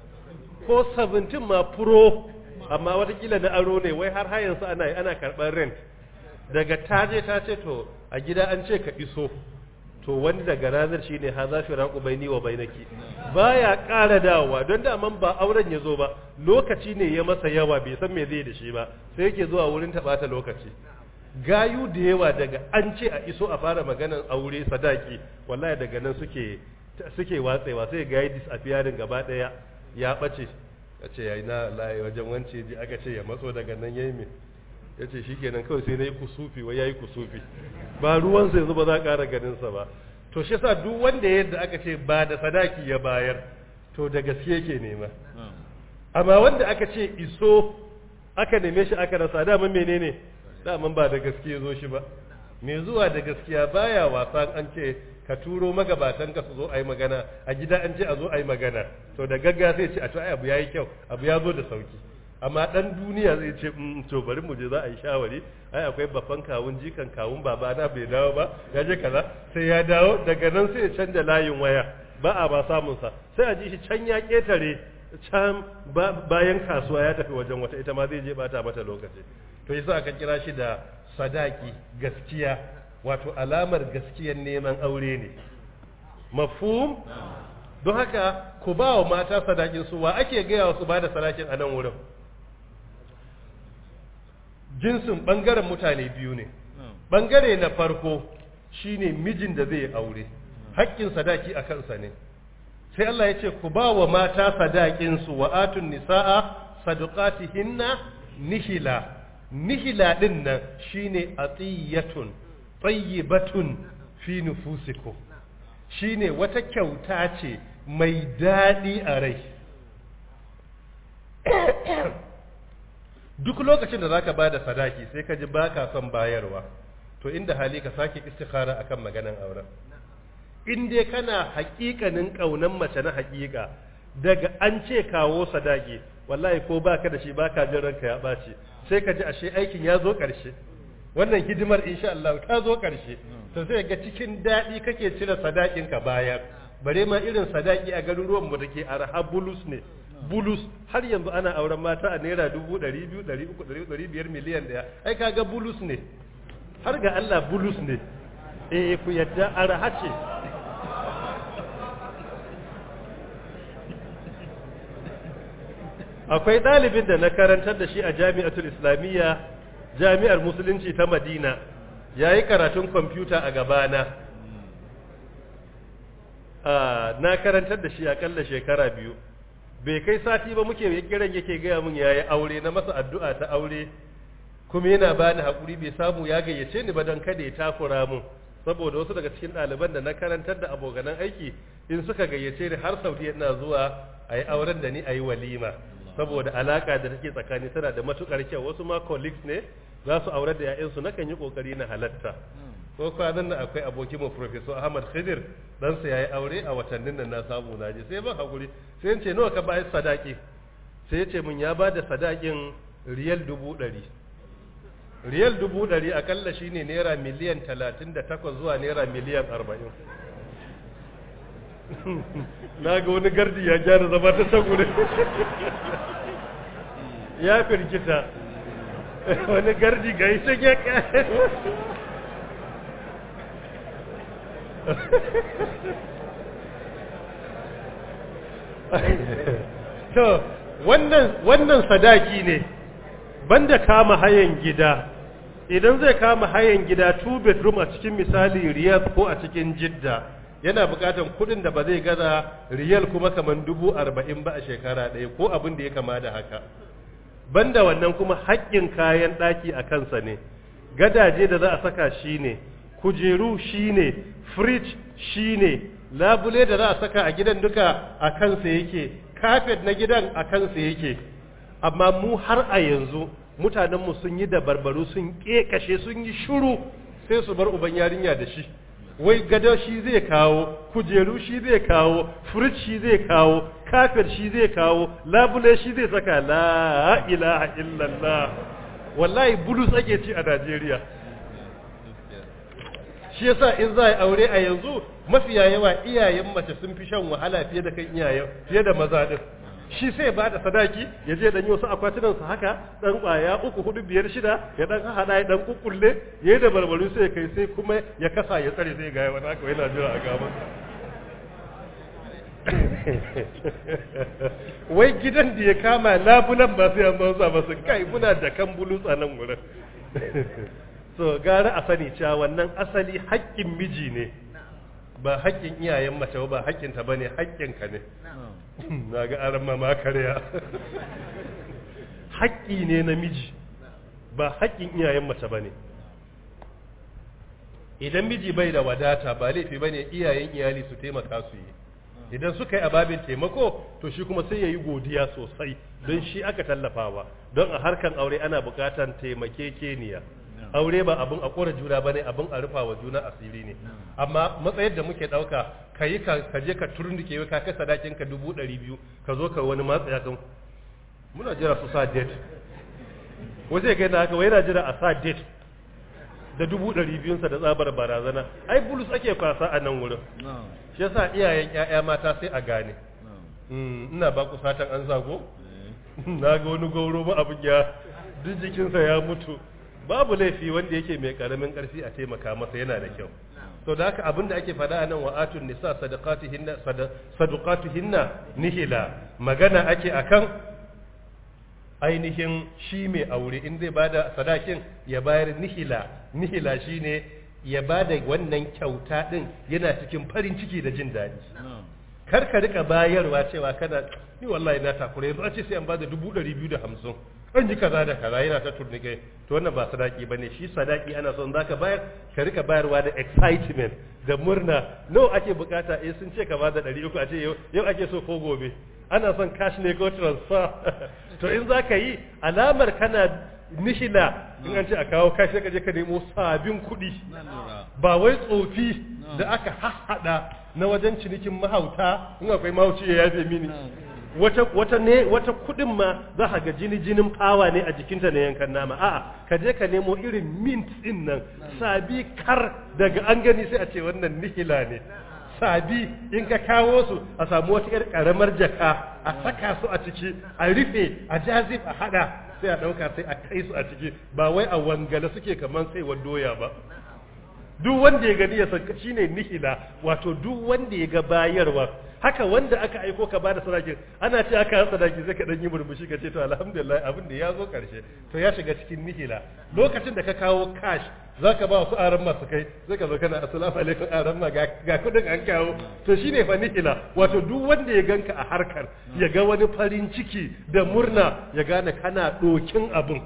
ko seventeen ma pro, amma watakila na aro ne wai har hayansu ana ana karɓar rent. Daga taje ta ce to a gida an ce ka iso, to wani daga ranar shi ne haza firaku baini wa bainaki, baya ƙara dawowa don daman ba auren ya zo ba, lokaci ne ya masa yawa bai san me zai da shi ba, sai yake zuwa wurin ta ɓata lokaci. Gayu da yawa daga an ce a iso a fara maganar aure sadaki, wallahi daga nan suke suke watsewa, sai ga yi disappearing gaba daya ya bace. Ya ce yayi na layi wajen wance ji aka ce ya matso daga nan yayi me, ya ce shikenan kawai sai na yi kusufi wai yayi kusufi, ba ruwan sai yanzu ba za ƙara ganin sa ba. To shi yasa duk wanda yadda aka ce ba da sadaki ya bayar to da gaske yake nema, amma wanda aka ce iso aka neme shi aka rasa, dama menene, daman ba da gaskiya zo shi ba. Me zuwa da gaskiya baya wasa, an ce ka turo magabatan ka su zo a yi magana a gida, an ce a zo a yi magana to da gagga sai ce a to ai abu yayi kyau, abu ya zo da sauki. Amma dan duniya zai ce to bari mu je za a yi shawari, ai akwai babban kawun jikan kawun baba na bai dawo ba, ya je kaza, sai ya dawo daga nan sai ya canja layin waya, ba a ba samun sa, sai a ji shi can ya ketare can bayan kasuwa ya tafi wajen wata, ita ma zai je bata mata lokaci. To yasa aka kira shi da sadaki gaskiya, wato alamar gaskiyar neman aure ne. Mafhum? Don haka ku ba wa mata sadakin su. Wa ake gaya wa su ba da sadakin a nan wurin? Jinsin bangaren mutane biyu ne. Bangare na farko shine mijin da zai aure, haƙƙin sadaki a kansa ne. Sai Allah ya ce ku ba wa mata sadakin su, wa atun nisaa sadaqatihinna nihila. Nihila din nan shine atiyatun tayyibatun fi nufusikum, shine wata kyauta ce mai daɗi a rai. Duk lokacin da zaka bada sadaki sai ka ji baka son bayarwa, to inda hali ka sake istikhara akan maganan auren. In dai kana haƙiƙanin ƙaunan mace na haƙiƙa, daga an ce kawo sadaki, wallahi ko baka da shi baka jin ranka ya ɓaci, sai ka ji ashe aikin ya zo ƙarshe, wannan hidimar insha Allah ta zo ƙarshe, to sai ga cikin daɗi kake cire sadakin ka bayar. Bare ma irin sadaki a garuruwan mu dake arha bulus ne, bulus har yanzu ana auren mata a naira dubu ɗari biyu ɗari uku ɗari ɗari biyar miliyan ɗaya, ai kaga bulus ne, har ga Allah bulus ne. Eh ku yadda arha ce. Akwai ɗalibin da na karantar da shi a jami'atul islamiyya, jami'ar musulunci ta Madina, ya yi karatun kwamfuta a gabana. Na karantar da shi akalla shekara biyu, bai kai sati ba muke kiran yake gaya mun ya yi aure, na masa addu'a ta aure, kuma yana bani haƙuri bai samu ya gayyace ni ba don kada ya takura mun, saboda wasu daga cikin ɗaliban da na karantar da abokanan aiki in suka gayyace ni har sauti ina zuwa a yi auren da ni a yi walima, saboda alaka da take tsakani tana da matukar kyau. Wasu ma colleagues ne za su aurar da ƴaƴansu, nakan yi kokari na halatta. Ko kwanan nan akwai abokin mu Professor Ahmad Khidir, dan sa yayi aure a watannin nan na samu naje, sai ban hakuri, sai in ce nawa ka bayar sadaki, sai ya ce mun ya bada sadakin riyal dubu ɗari. Riyal dubu ɗari akalla shine naira miliyan talatin da takwas zuwa naira miliyan arba'in. Na ga wani gardi ya gyara zama ta can gure. ya firgita wani gardi ga yi shige to wannan wannan sadaki ne banda kama hayan gida idan zai kama hayan gida two bedroom a cikin misali Riyadh ko a cikin Jidda yana bukatan kudin da ba zai gaza riyal kuma kaman dubu arba'in ba a shekara ɗaya ko abin da ya kama da haka banda wannan kuma haƙƙin kayan ɗaki a kansa ne gadaje da za a saka shi ne kujeru shi ne fridge shi ne labule da za a saka a gidan duka a kansa yake kafet na gidan a kansa yake amma mu har a yanzu mutanenmu sun yi dabarbaru sun ƙeƙashe sun yi shuru sai su bar uban yarinya da shi wai gado shi zai kawo kujeru shi zai kawo fridge shi zai kawo kafir shi zai kawo labule shi zai saka la ilaha illallah wallahi bulus ake ci a Najeriya shi yasa in za a aure a yanzu mafiya yawa iyayen mace sun fi shan wahala fiye da kan iyayen fiye da maza din shi sai ba da sadaki ya je dan yi wasu akwatunan sa haka dan kwaya uku hudu biyar shida ya dan hada ya dan kukkulle yayi da barbaru sai kai sai kuma ya kasa ya tsare sai ga wani haka yana jira a gaban wai gidan da ya kama labulan ba sai an banza ba su kai muna da kan bulutsa nan wurin so gara a sani cewa wannan asali haƙƙin miji ne ba haƙƙin iyayen mace ba haƙƙinta bane haƙƙinka ne na ga aran mama karya haƙƙi ne na miji ba haƙƙin iyayen mace bane idan miji bai da wadata ba laifi bane iyayen iyali su taimaka su yi idan suka yi ababin taimako to shi kuma sai ya yi godiya sosai don shi aka tallafawa don a harkan aure ana buƙatar taimakekeniya aure ba abin a kora juna bane abin a rufa wa juna asiri ne amma matsayin da muke dauka kai ka je ka turnike ka kai sadakin ka dubu ɗari biyu ka zo ka wani matsaya kan muna jira su sa date wace kai na haka wai yana jira a sa date da dubu ɗari biyun sa da tsabar barazana ai bulus ake kwasa a nan wurin shi yasa iyayen ƴaƴa mata sai a gane ina ba ku satan an zago na ga wani gauro ma abin ya duk jikinsa ya mutu babu laifi wanda yake mai karamin karfi a taimaka masa yana da kyau to da haka abin da ake fada nan wa atun nisa sadaqatihinna sadaqatuhinna nihila magana ake akan ainihin shi mai aure in zai bada sadakin ya bayar nihila nihila shine ya bada wannan kyauta din yana cikin farin ciki da jin daɗi kar ka rika bayarwa cewa kana ni wallahi na takure yanzu a ce sai an bada dubu ɗari biyu da hamsin an ji kaza da kaza yana ta turnike to wannan ba sadaki bane shi sadaki ana son zaka bayar ka rika bayarwa da excitement da murna nawa ake bukata eh sun ce ka bada ɗari uku a ce yau ake so ko gobe ana son cash ne ko transfer to in zaka yi alamar kana nishila in an ce a kawo cash ka je ka nemo sabin kuɗi ba wai tsofi da aka hahada na wajen cinikin mahauta in akwai mahauci ya yafe mini wata wata ne wata kudin ma za ka ga jini jinin fawa ne a jikinta na yankan nama a'a ka je ka nemo irin mint din nan sabi kar daga an gani sai a ce wannan nihila ne sabi in ka kawo su a samu wata yar karamar jaka a saka su a ciki a rufe a jazib a hada sai a dauka sai a kai su a ciki ba wai a wangala suke kaman sai doya ba duk wanda ya gani ya san shine nihila wato duk wanda ya ga bayarwa haka wanda aka aiko ka bada sadaki ana ce aka yi sadaki sai ka dan yi murmushi ka ce to alhamdulillah abin da ya zo karshe to ya shiga cikin nihila lokacin da ka kawo cash zaka ba su aran masu kai sai ka zo kana assalamu alaikum aran ma ga kudin an kawo to shine fa nihila wato duk wanda ya ganka a harkar ya ga wani farin ciki da murna ya gane kana dokin abin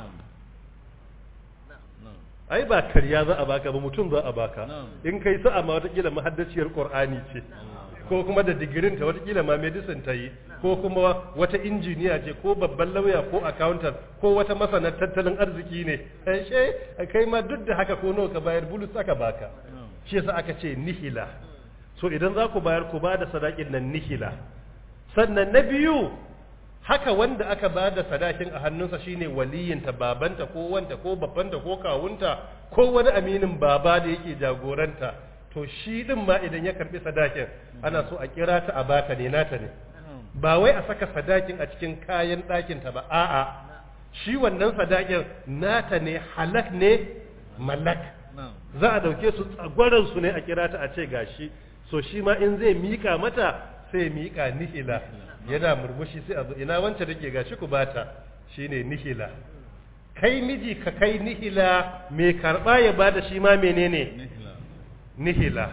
ai ba karya za a baka ba mutum za a baka in kai sa'a ma watakila mahaddaciyar qur'ani ce ko kuma da digirin ta watakila ma medicine ta yi ko kuma wata injiniya ce ko babban lauya ko accountant ko wata masanar tattalin arziki ne sai kai ma duk da haka ko nawa ka bayar bulus aka baka shi yasa aka ce nihila so idan za ku bayar ku bada sadakin nan nihila sannan na biyu haka wanda aka ba da sadakin a hannunsa shine waliyinta babanta ko wanta ko babbanta ko kawunta ko wani aminin baba da yake jagoranta to shi din ma idan ya karbi sadakin ana so a kira ta a baka ne nata ne ba wai a saka sadakin a cikin kayan ɗakin ta ba a'a shi wannan sadakin nata ne halak ne malak za a dauke su tsagwaran su ne a kira ta a ce gashi so shi ma in zai mika mata sai mika nihila yana murmushi sai a zo ina wance take gashi ku bata shine nihila kai miji ka kai nihila mai karba ya bada shi ma menene nihila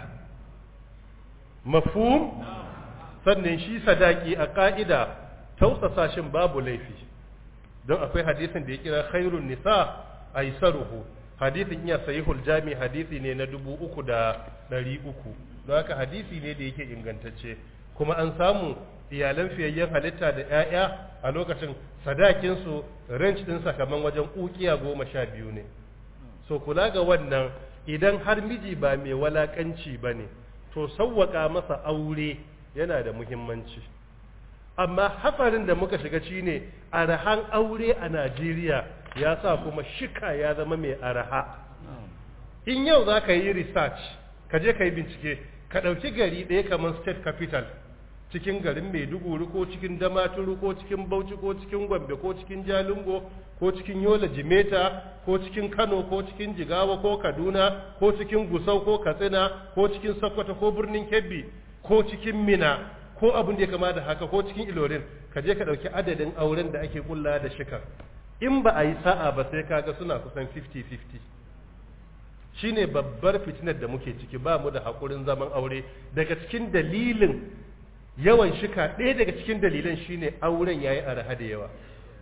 mafhum sannan shi sadaki a ka'ida tausasa shin babu laifi don akwai hadisin da ya kira khairun nisa aisaruhu hadisin iya sahihul jami hadisi ne na dubu uku da ɗari uku don haka hadisi ne da yake ingantacce kuma an samu iyalan fiyayyen halitta da 'ya'ya a lokacin sadakinsu range ɗinsa kamar wajen ukiya goma sha biyu ne so kula ga wannan idan har miji ba mai walakanci ba ne to sauwaka masa aure yana da muhimmanci amma hatsarin da muka shiga shine arahan aure a Najeriya ya sa kuma shika ya zama mai araha in yau za ka yi research ka je ka yi bincike ka ɗauki gari ɗaya kamar state capital cikin garin Maiduguri ko cikin Damaturu ko cikin Bauchi ko cikin Gombe ko cikin Jalingo ko cikin Yola Jimeta ko cikin Kano ko cikin Jigawa ko Kaduna ko cikin Gusau ko Katsina ko cikin Sokoto ko birnin Kebbi ko cikin Mina ko abin da ya kama da haka ko cikin Ilorin ka je ka dauki adadin auren da ake kulla da shika in ba a yi sa'a ba sai kaga suna kusan fifty fifty shine babbar fitinar da muke ciki ba mu da hakurin zaman aure daga cikin dalilin yawan shika ɗaya daga cikin dalilan shine auren yayi arha da yawa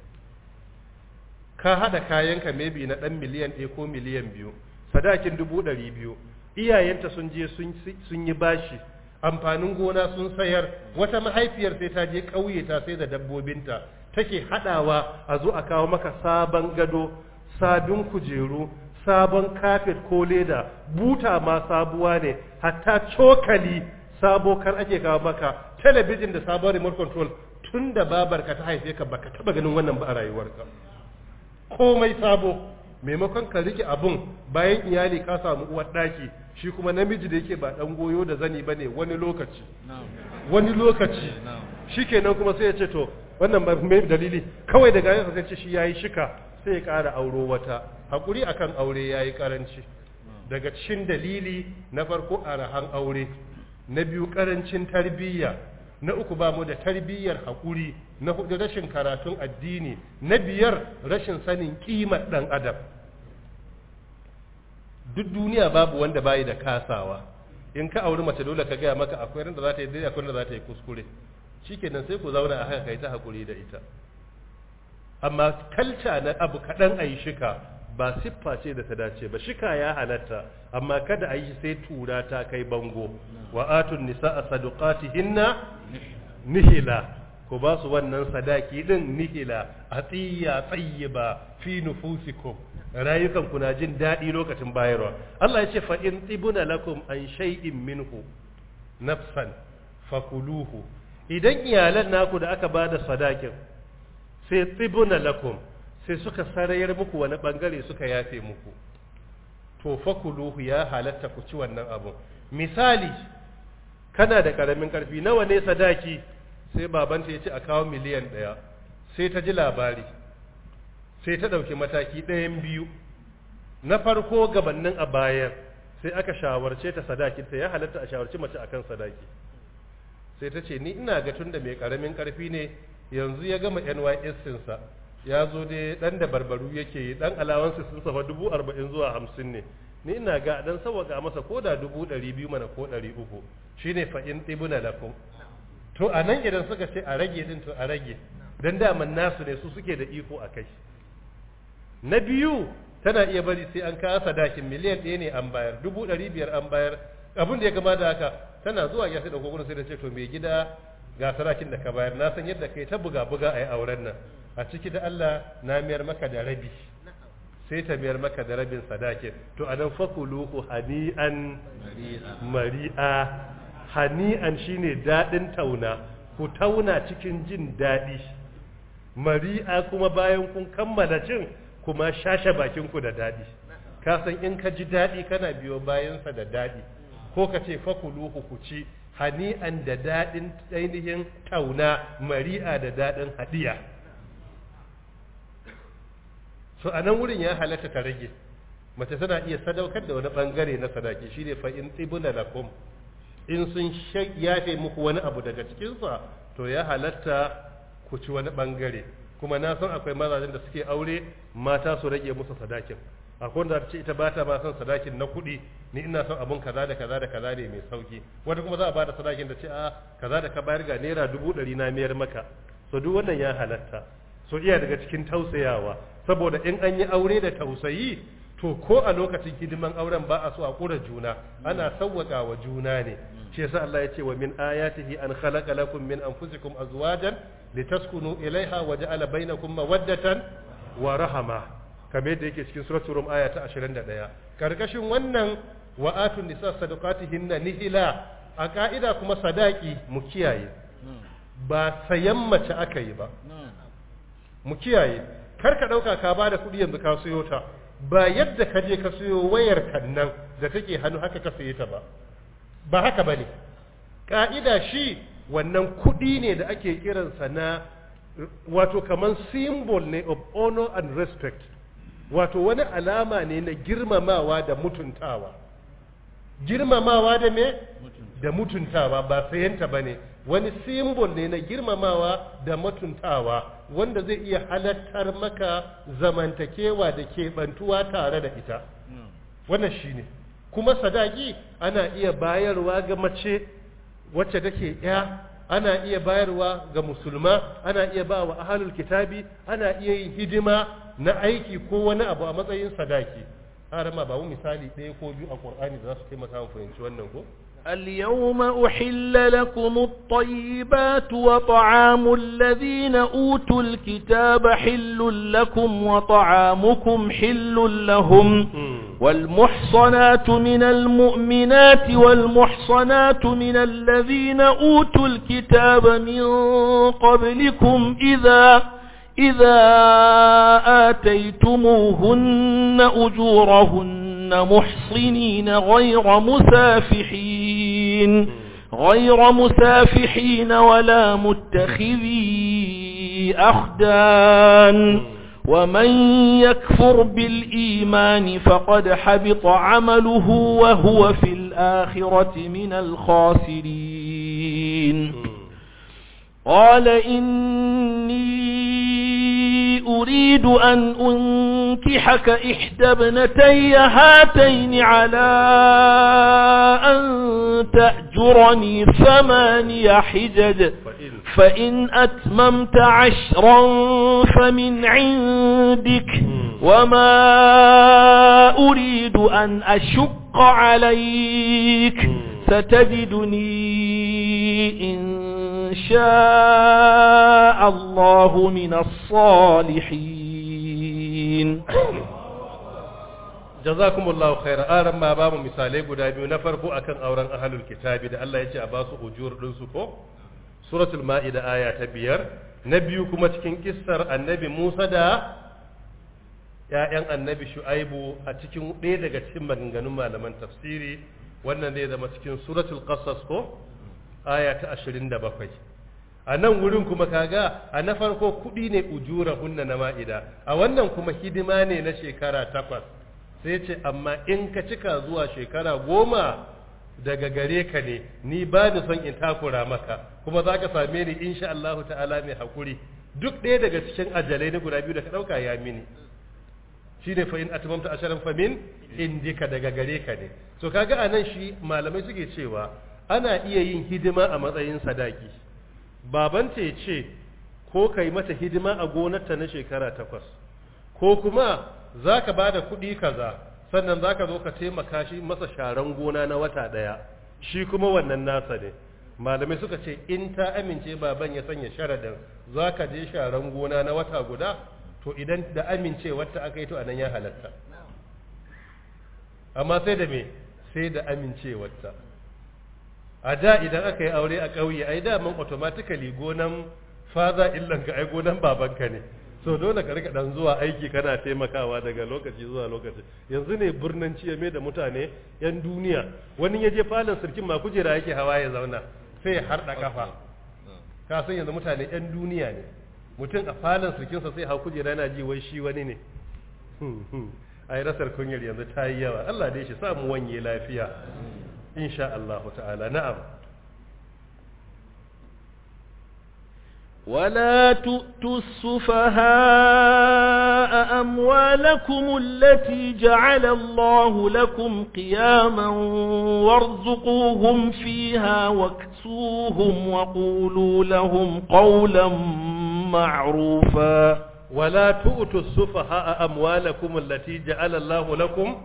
ka hada kayanka maybe na dan miliyan ɗaya ko miliyan biyu sadakin dubu ɗari biyu iyayenta sun je sun yi bashi amfanin gona sun sayar wata mahaifiyar sai ta je ƙauye ta sai da dabbobinta take hadawa a zo a kawo maka sabon gado sabon kujeru sabon kafet ko leda buta ma sabuwa ne hatta cokali sabo kar ake kawo maka talabijin da sabon remote control tun da babarka ta haife ka baka taba ganin wannan ba a rayuwarka komai sabo maimakon ka rike abun bayan iyali ka samu uwar daki shi kuma namiji da yake ba dan goyo da zani bane wani lokaci wani lokaci shikenan kuma sai ya ce to wannan ba mai dalili kawai daga yanzu sai ce shi yayi shika sai ya ƙara auro wata hakuri akan aure yayi karanci daga cikin dalili na farko arahan aure na biyu karancin tarbiyya na uku ba mu da tarbiyyar hakuri na hudu rashin karatun addini na biyar rashin sanin kimar dan adam duk duniya babu wanda bayi da kasawa in ka auri mace dole ka gaya maka akwai ran da za ta yi daidai akwai ran da za ta yi kuskure shikenan sai ku zauna a haka kai ta hakuri da ita amma kalca na abu kadan ayi shika ba siffa ce da ta dace ba shika ya halatta amma kada a yi sai tura ta kai bango wa atun nisaa sadaqatihinna nihila ko ba su wannan sadaki din nihila atiya tayyiba fi nufusikum rayukan ku na jin dadi lokacin bayarwa Allah ya ce fa in tibuna lakum an shay'in minhu nafsan fakuluhu idan iyalan naku da aka bada sadakin sai tibuna lakum sai suka sarayar muku wani bangare suka yafe muku to fakuluhu ya halatta ku ci wannan abu misali kana da karamin karfi nawa ne sadaki sai babanta ya ce a kawo miliyan ɗaya sai ta ji labari sai ta ɗauki mataki ɗayan biyu na farko gabanin a bayan sai aka shawarce ta sadakinta ya halatta a shawarci mace akan sadaki sai ta ce ni ina ga tun da mai karamin karfi ne yanzu ya gama N Y S sinsa ya zo dai dan da barbaru yake yi dan alawansu sun safa dubu arba'in zuwa hamsin ne ni ina ga dan sawaka masa ko da dubu ɗari biyu mana ko ɗari uku shine fa in tibuna lakum to a nan idan suka ce a rage din to a rage dan daman nasu ne su suke da iko a kai na biyu tana iya bari sai an kawo sadakin miliyan ɗaya ne an bayar dubu ɗari biyar an bayar abin da ya gama da haka tana zuwa ya sai da kokono sai da ce to mai gida ga sadakin da ka bayar na san yadda kai ta buga buga a yi auren nan a ciki da Allah na miyar maka da rabi sai ta miyar maka da rabin sadakin to anan fakuluhu hani'an mari'a hani'an shine dadin tauna ku tauna cikin jin dadi mari'a kuma bayan kun kammala cin kuma shashe bakin ku da dadi ka san in ka ji dadi kana biyo bayan sa da dadi ko ka ce fakuluhu ku ci hani'an da dadin ainihin tauna mari'a da dadin hadiya so a nan wurin ya halatta ta rage mace tana iya sadaukar da wani bangare na sadaki shine fa in tibuna lakum in sun yafe muku wani abu daga cikinsa to ya halatta ku ci wani bangare kuma na san akwai mazajen da suke aure mata su rage musu sadakin akwai wanda ce ita ba ta ma son sadakin na kuɗi ni ina son abun kaza da kaza da kaza ne mai sauki wata kuma za a bada sadakin da ce a kaza da ka bayar ga naira dubu ɗari na mayar maka so duk wannan ya halatta so iya daga cikin tausayawa saboda in an yi aure da tausayi to ko a lokacin hidiman auren ba a so a kura juna ana sawwaka wa juna ne shi yasa Allah ya ce wa min ayatihi an khalaqa lakum min anfusikum azwajan litaskunu ilaiha wa ja'ala bainakum mawaddatan wa rahama kamar yadda yake cikin suratul rum aya ta ashirin da ɗaya karkashin wannan wa atun nisa sadaqatihinna nihila a ka'ida kuma sadaki mu kiyaye ba sayan mace aka yi ba mu kiyaye kar ka dauka ka bada kuɗi yanzu ka siyo ta ba yadda ka je ka siyo wayar kannan da take hannu haka ka saye ta ba ba haka bane ka'ida shi wannan kuɗi ne da ake kiransa na wato kaman symbol ne of honor and respect wato wani alama ne na girmamawa da mutuntawa girmamawa da me da mutuntawa ba sayanta bane wani symbol ne na girmamawa da mutuntawa wanda zai iya halattar maka zamantakewa da keɓantuwa tare da ita wannan shine kuma sadaki ana iya bayarwa ga mace wacce take ya ana iya bayarwa ga musulma ana iya ba wa ahlul kitabi ana iya yin hidima na aiki ko wani abu a matsayin sadaki har ma ba mu misali ɗaya ko biyu a Qur'ani da za su taimaka mu fahimci wannan ko اليوم أحل لكم الطيبات وطعام الذين أوتوا الكتاب حل لكم وطعامكم حل لهم والمحصنات من المؤمنات والمحصنات من الذين أوتوا الكتاب من قبلكم إذا إذا آتيتموهن أجورهن محصنين غير مسافحين غير مسافحين ولا متخذي أخدان ومن يكفر بالإيمان فقد حبط عمله وهو في الآخرة من الخاسرين قال إني أريد أن أنكحك إحدى ابنتي هاتين على أن تأجرني ثماني حجج فإن أتممت عشرا فمن عندك وما أريد أن أشق عليك ستجدني إن شاء الله من الصالحين jazakumullahu khaira aran ma ba mu misalai guda biyu na farko akan auren ahlul kitabi da Allah ya ce a ba su ujur din su ko suratul maida aya ta biyar na biyu kuma cikin kissar annabi Musa da ƴaƴan annabi Shu'aibu a cikin ɗaya daga cikin maganganun malaman tafsiri wannan zai zama cikin suratul qasas ko aya ta ashirin da bakwai a nan wurin kuma kaga a na farko kuɗi ne ujura hunna na ma'ida a wannan kuma hidima ne na shekara takwas sai ce amma in ka cika zuwa shekara goma daga gare ka ne ni ba ni son in takura maka kuma za ka same ni insha Allah ta'ala mai hakuri duk ɗaya daga cikin ajalai na guda biyu da ka ɗauka ya mini shine fa in atmamta asharan fa min indika daga gare ka ne so kaga anan shi malamai suke cewa ana iya yin hidima a matsayin sadaki babanta ya ce ko kai mata hidima a gonarta na shekara takwas ko kuma za ka ba da kuɗi kaza sannan za ka zo ka taimaka shi masa sharan gona na wata ɗaya shi kuma wannan nasa ne malamai suka ce in ta amince baban ya sanya sharadin za ka je sharan gona na wata guda to idan da amincewarta aka yi to anan ya halatta amma sai da me sai da amincewarta a da idan aka yi aure a ƙauye ai daman automatically gonan faza illanka ai gonan babanka ne so dole ka rika dan zuwa aiki kana taimakawa daga lokaci zuwa lokaci yanzu ne birnin ciyame da mutane yan duniya wani ya je falon sirkin ma kujera yake hawa ya zauna sai ya harda kafa ka san yanzu mutane yan duniya ne mutum a falon sirkinsa sai hau kujera yana ji wai shi wani ne ai rasar kunyar yanzu ta yi yawa. Allah dai shi samu wanye lafiya insha Allah ta'ala. Na'am. ولا تؤتوا السفهاء أموالكم التي جعل الله لكم قياما وارزقوهم فيها واكسوهم وقولوا لهم قولا معروفا. ولا تؤتوا السفهاء أموالكم التي جعل الله لكم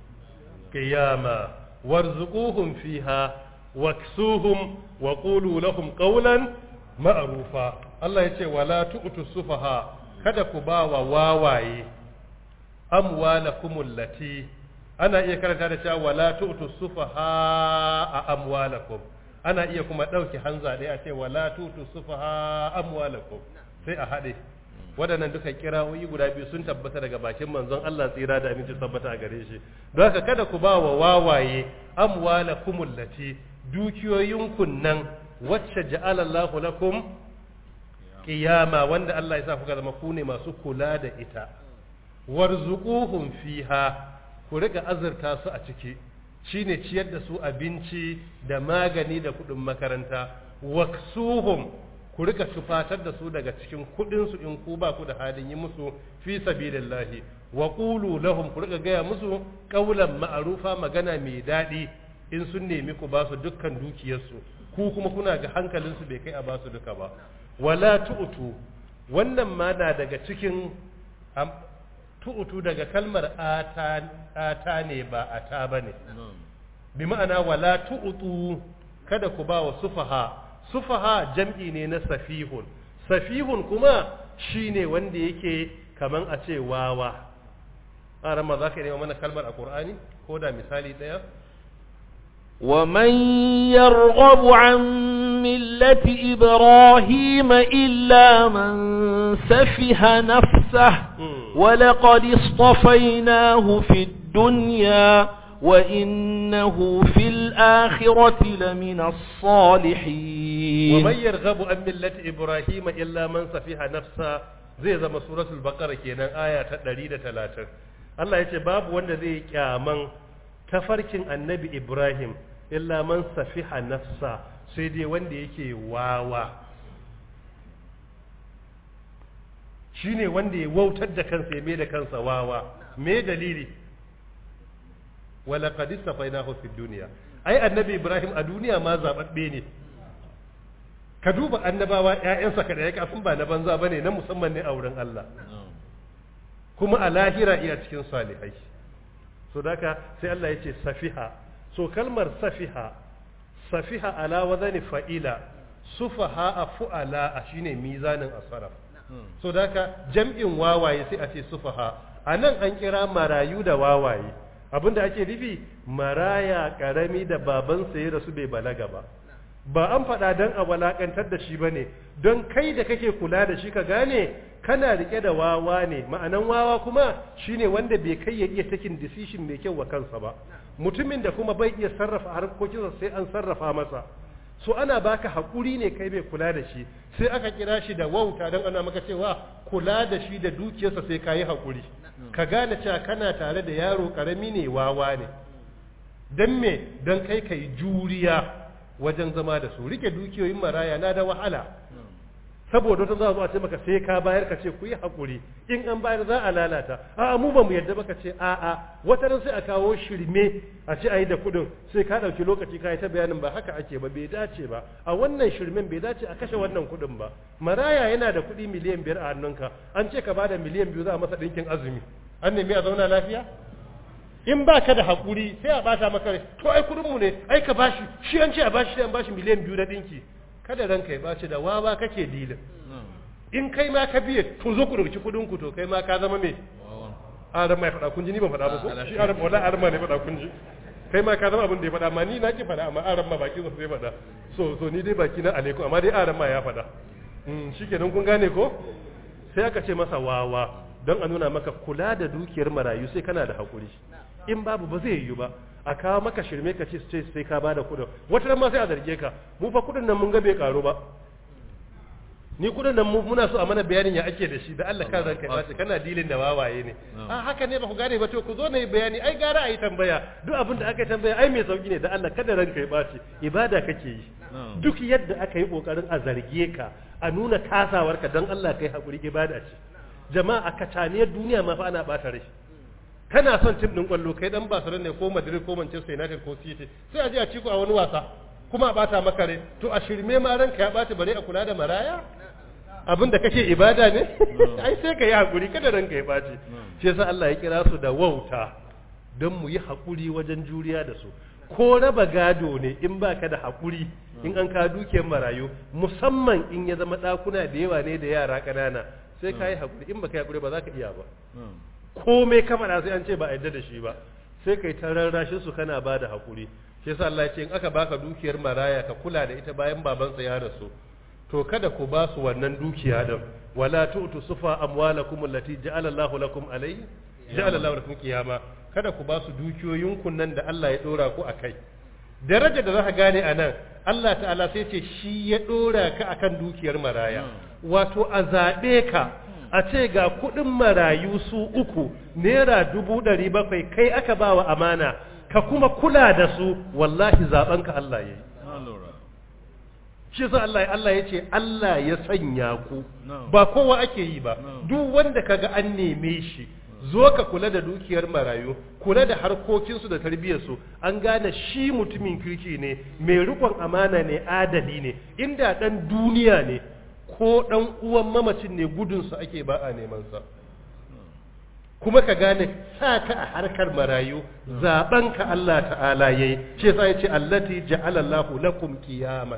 قياما وارزقوهم فيها واكسوهم وقولوا لهم قولا معروفا. Allah ya ce wala tu'tu sufaha, kada ku ba wa wawaye amwalakumul lati, ana iya karanta da cewa wala tu'tu sufaha a amwalakum, ana iya kuma dauki hanza dai a ce wala tu'tu sufaha amwalakum sai a hade. Waɗannan duka kirawoyi guda biyu sun tabbata daga bakin manzon Allah tsira da aminci tabbata a gare shi. Don haka kada ku ba wa wawaye amwalakumul lati, dukiyoyinku nan wacce ja'ala Allahu lakum qiyama, wanda Allah ya sa kuka zama ku ne masu kula da ita. Warzuquhum fiha, ku riga azurta su a ciki, shine ciyar da su abinci da magani da kudin makaranta. Waksuhum, ku riga tufatar da su daga cikin kudin su in ku ba ku da halin yi musu fi sabilillahi. Wa qulu lahum, ku riga gaya musu qawlan ma'rufa, magana mai dadi in sun nemi ku ba su dukkan dukiyarsu, ku kuma kuna ga hankalinsu bai kai a ba su duka ba. Wala tu'tu, wannan ma na daga cikin tu'tu daga kalmar ata, ata ne ba ata bane, bi ma'ana wala tu'tu, kada ku ba wa sufaha. Sufaha jam'i ne na safihun, safihun kuma shine wanda yake kaman a ce wawa. a ramma za ka nema mana kalmar a Qur'ani ko da misali daya. ومن يرغب عن ملة إبراهيم إلا من سفه نفسه ولقد اصطفيناه في الدنيا وإنه في الآخرة لمن الصالحين. ومن يرغب عن ملة إبراهيم إلا من سفه نفسه زي زي سورة البقرة كينا آية تدريد ثلاثة. الله يقول باب وند زي كامان tafarkin annabi Ibrahim illa man safiha nafsa, sai dai wanda yake wawa, shine wanda ya wautar da kansa ya mai da kansa wawa. Me dalili? wala qad istafainahu fid dunya, ai annabi Ibrahim a duniya ma zababbe ne. Ka duba annabawa ƴaƴansa kada yake afin ba na banza bane, na musamman ne a wurin Allah, kuma a lahira iya cikin salihai. So daka sai Allah ya ce safiha. So kalmar safiha, safiha ala wazani fa'ila, sufaha a fu'ala a shine mizanin asaraf. So daka jam'in wawaye sai a ce sufaha. A nan an kira marayu da wawaye, abinda ake nufi maraya karami da babansa ya rasu bai balaga ba. Ba an faɗa don a walakantar da shi ba ne, don kai da kake kula da shi ka gane kana rike da wawa ne. Ma'anan wawa kuma shine wanda bai kai ya iya taking decision mai kyau wa kansa ba, mutumin da kuma bai iya sarrafa harkokinsa sai an sarrafa masa. So ana baka haƙuri ne kai bai kula da shi, sai aka kira shi da wauta don ana maka cewa kula da shi da dukiyarsa sai ka yi haƙuri. Ka gane cewa kana tare da yaro ƙarami ne, wawa ne. Don me? Don kai ka yi juriya wajen zama da su. Rike dukiyoyin maraya na da wahala, saboda wata za a zo a ce maka sai ka bayar, ka ce ku yi haƙuri, in an bayar za a lalata. A'a mu ba mu yadda ba, ka ce a'a. Wata ran sai a kawo shirme a ce a yi da kuɗin, sai ka ɗauki lokaci ka yi ta bayanin ba haka ake ba, bai dace ba. A wannan shirmen bai dace a kashe wannan kuɗin ba. Maraya yana da kuɗi miliyan biyar a hannunka, an ce ka ba da miliyan biyu za a masa ɗinkin azumi, an nemi a zauna lafiya? In ba ka da haƙuri sai a ɓata maka rai, to ai kuɗinmu ne, ai ka bashi, shi an ce a bashi sai an bashi miliyan biyu na ɗinki. Kada ranka ya ɓaci, da wawa kake dilin. In kai ma ka biye, to zo ku ɗauki kuɗin ku, to kai ma ka zama me? Aran ma ya faɗa kun ji, ni ban faɗa ba ko? Shi aran wala aran ma ne faɗa kun ji. Kai ma ka zama abin da ya faɗa, amma ni na ki faɗa, amma aran ma baki sai faɗa. So so ni dai baki na alaikum, amma dai aran ma ya faɗa. Mm, shikenan kun gane ko? Sai aka ce masa wawa don a nuna maka kula da dukiyar marayu sai kana da haƙuri. In babu ba zai yiwu ba, a kawo maka shirme ka ce sai ka bada kudin, wata ran ma sai a zarge ka, mu fa kudin nan mun ga bai karo ba. ni kudin nan muna so a mana bayanin ya ake da shi da Allah kan ranka ya ce kana dilin da wawaye ne a haka ne ba ku gane ba to ku zo ne bayani ai gara ayi tambaya duk abin da aka yi tambaya ai mai sauki ne da Allah kada ranka ya bace ibada kake yi duk yadda aka yi kokarin a zarge ka a nuna kasawarka dan Allah kai hakuri ibada ce jama'a a kataniyar duniya ma fa ana bata rai kana son tim din kwallo kai dan Barcelona ne ko Madrid ko Manchester United ko City sai a je a ci ku a wani wasa kuma a bata maka rai to a shirme ma ranka ya bace bare a kula da maraya abin da kake ibada ne ai sai ka yi hakuri kada ranka ya bace shi yasa Allah ya kira su da wauta don mu yi hakuri wajen juriya da su ko raba gado ne in baka da hakuri in an ka dukiyar marayu musamman in ya zama dakuna da yawa ne da yara kanana sai ka yi hakuri in baka yi hakuri ba za ka iya ba komai kamar sai an ce ba a yadda da shi ba sai kai ta rarrashin su kana ba da hakuri shi yasa Allah ya ce in aka baka dukiyar maraya ka kula da ita bayan babansa ya rasu to kada ku ba su wannan dukiya din wala tu'tu sufa amwalakum allati ja'ala Allahu lakum alayhi ja'ala Allahu lakum qiyama kada ku ba su dukiyoyinku nan da Allah ya dora ku akai daraja da zaka gane anan Allah ta'ala sai ce shi ya dora ka akan dukiyar maraya wato a zabe ka a ce ga kudin marayu su uku naira dubu ɗari bakwai kai aka bawa amana ka kuma kula da su wallahi zaben ka Allah yayi shi sa Allah Allah ya ce Allah ya sanya ku ba kowa ake yi ba duk wanda kaga an neme shi zo ka kula da dukiyar marayu kula da harkokinsu da tarbiyyarsu an gane shi mutumin kirki ne mai rikon amana ne adali ne inda dan duniya ne ko dan uwan mamacin ne gudunsa ake ba a neman sa kuma ka gane sa ka a harkar marayu zaben ka Allah ta'ala yayi shi yasa yace allati ja'ala Allahu lakum qiyaman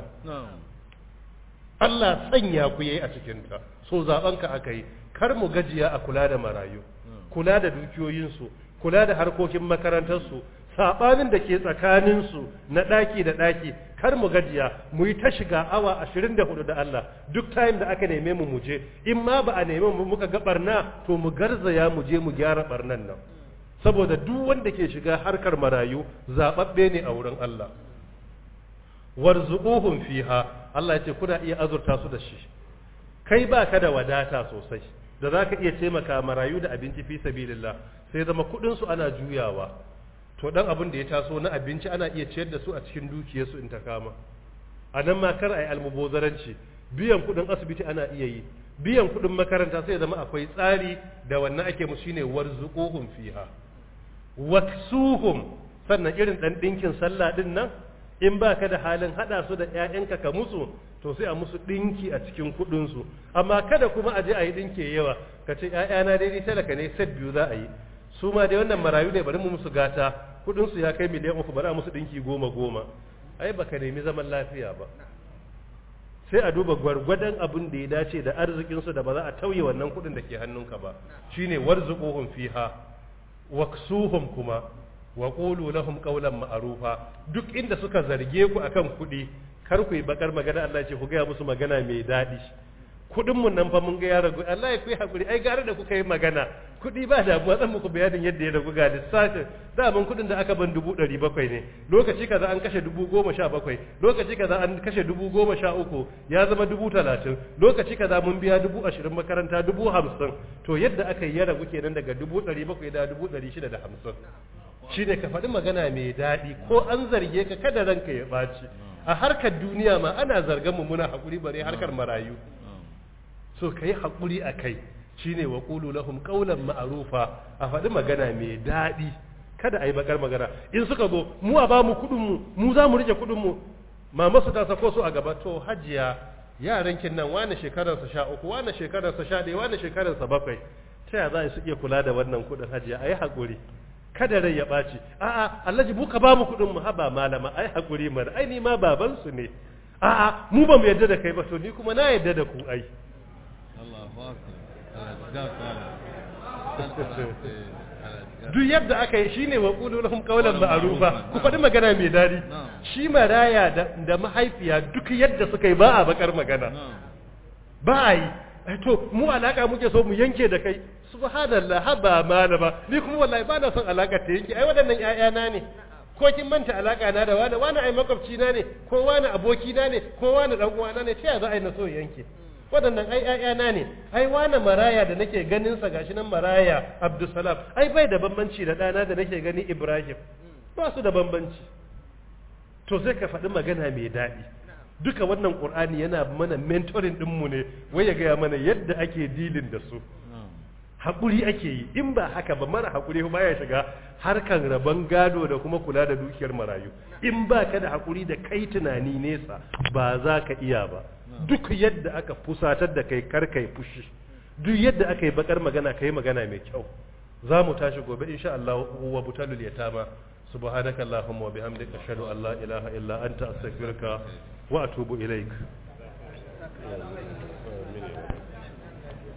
Allah sanya ku yayi a cikin ta so zaben ka akai kar mu gajiya a kula da marayu kula da dukiyoyin su kula da harkokin makarantar su sabanin da ke tsakanin su na daki da daki kar mu gajiya mu yi ta shiga awa ashirin da hudu da Allah duk time da aka neme mu muje in ma ba a neme mu muka ga barna to mu garzaya mu je mu gyara barnan nan saboda duk wanda ke shiga harkar marayu zababbe ne a wurin Allah warzuquhum fiha Allah ya ce kuna iya azurta su da shi kai baka da wadata sosai da zaka iya taimaka marayu da abinci fi sabilillah sai zama kudin su ana juyawa to dan abin da ya taso na abinci ana iya ciyar da su a cikin dukiyarsu in ta kama a nan ma kar ai almubozaranci biyan kudin asibiti ana iya yi biyan kudin makaranta sai zama akwai tsari da wannan ake musu shine warzuquhum fiha waksuhum sannan irin dan dinkin sallah din nan in baka da halin hada su da ƴaƴanka ka musu to sai a musu dinki a cikin kudin su amma kada kuma a je a yi dinke yawa ka ce ƴaƴana dai talaka ne set biyu za a yi su ma dai wannan marayu ne bari mu musu gata kudin su ya kai miliyan uku bari a musu dinki goma goma ai baka nemi zaman lafiya ba sai a duba gwargwadon abin da ya dace da arzikin su da ba za a tauye wannan kudin da ke hannunka ba shine warzuquhum fiha waksuhum kuma wa qulu lahum qawlan ma'rufa duk inda suka zarge ku akan kudi kar ku yi bakar magana Allah ya ce ku ga musu magana mai dadi kudin mun nan fa mun ga ya ragu Allah ya kai hakuri ai gare da kuka yi magana kudi ba da mu zan muku bayanin yadda ya ragu ga lissafin da mun kudin da aka ban dubu ɗari bakwai ne lokaci kaza an kashe dubu goma sha bakwai lokaci kaza an kashe dubu goma sha uku ya zama dubu talatin lokaci kaza mun biya dubu ashirin makaranta dubu hamsin to yadda aka yi ya ragu kenan daga dubu ɗari bakwai da dubu ɗari shida da hamsin shine ka faɗi magana mai daɗi ko an zarge ka kada ranka ya ɓaci a harkar duniya ma ana zargan mu muna haƙuri bare harkar marayu so kai haƙuri a kai shine wa qulu lahum qawlan ma'rufa a faɗi magana mai daɗi kada a yi bakar magana in suka zo mu a ba mu kuɗin mu mu za mu rike kuɗin mu mama su ta sako su a gaba to hajiya yaran kin nan wani shekararsa sha uku wani shekararsa sha ɗaya wani shekararsa bakwai ta ya za su iya kula da wannan kuɗin hajiya a yi haƙuri kada rai ya ɓaci a'a allaji mu ka ba mu kuɗin mu haba malama ai haƙuri mana ai ni ma baban su ne a'a mu ba mu yarda da kai ba to ni kuma na yarda da ku ai duk yadda aka yi shine wa qulu lahum qawlan ma'rufa ku faɗi magana mai dadi shi maraya da, da mahaifiya duk yadda suka yi ba a bakar magana ba a yi to mu alaka muke so mu yanke da kai subhanallah haba malama ni kuma wallahi ba na son alaka ta yanke ai waɗannan ƴaƴana ne ko kin manta alaka na da wani wani ai makwabci na ne ko wani aboki na ne ko wani dan uwana ne ta za a yi na so yanke waɗannan ai ƴaƴana ne, ai wani maraya da nake ganin sa gashi nan maraya Abdulsalam, ai bai da bambanci da ɗana da nake gani Ibrahim, ba su da bambanci. To sai ka faɗi magana mai daɗi. Duka wannan Qur'ani yana mana mentoring ɗinmu ne, wai ya gaya mana yadda ake dilin da su. Haƙuri ake yi, in ba haka ba mara haƙuri ba ya shiga harkan rabon gado da kuma kula da dukiyar marayu. In ba ka da haƙuri da kai tunani nesa ba za ka iya ba. Duk yadda aka fusatar da kai kar kai fushi, duk yadda aka yi bakar magana kai magana mai kyau. Za mu tashi gobe insha Allah wa butalul yatama. Subhanaka Allahumma wa bihamdika ashhadu an la ilaha illa anta astaghfiruka wa atubu ilaik.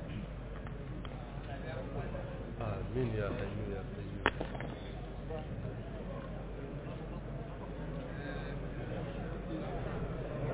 Amin ya hayyu ya qayyum.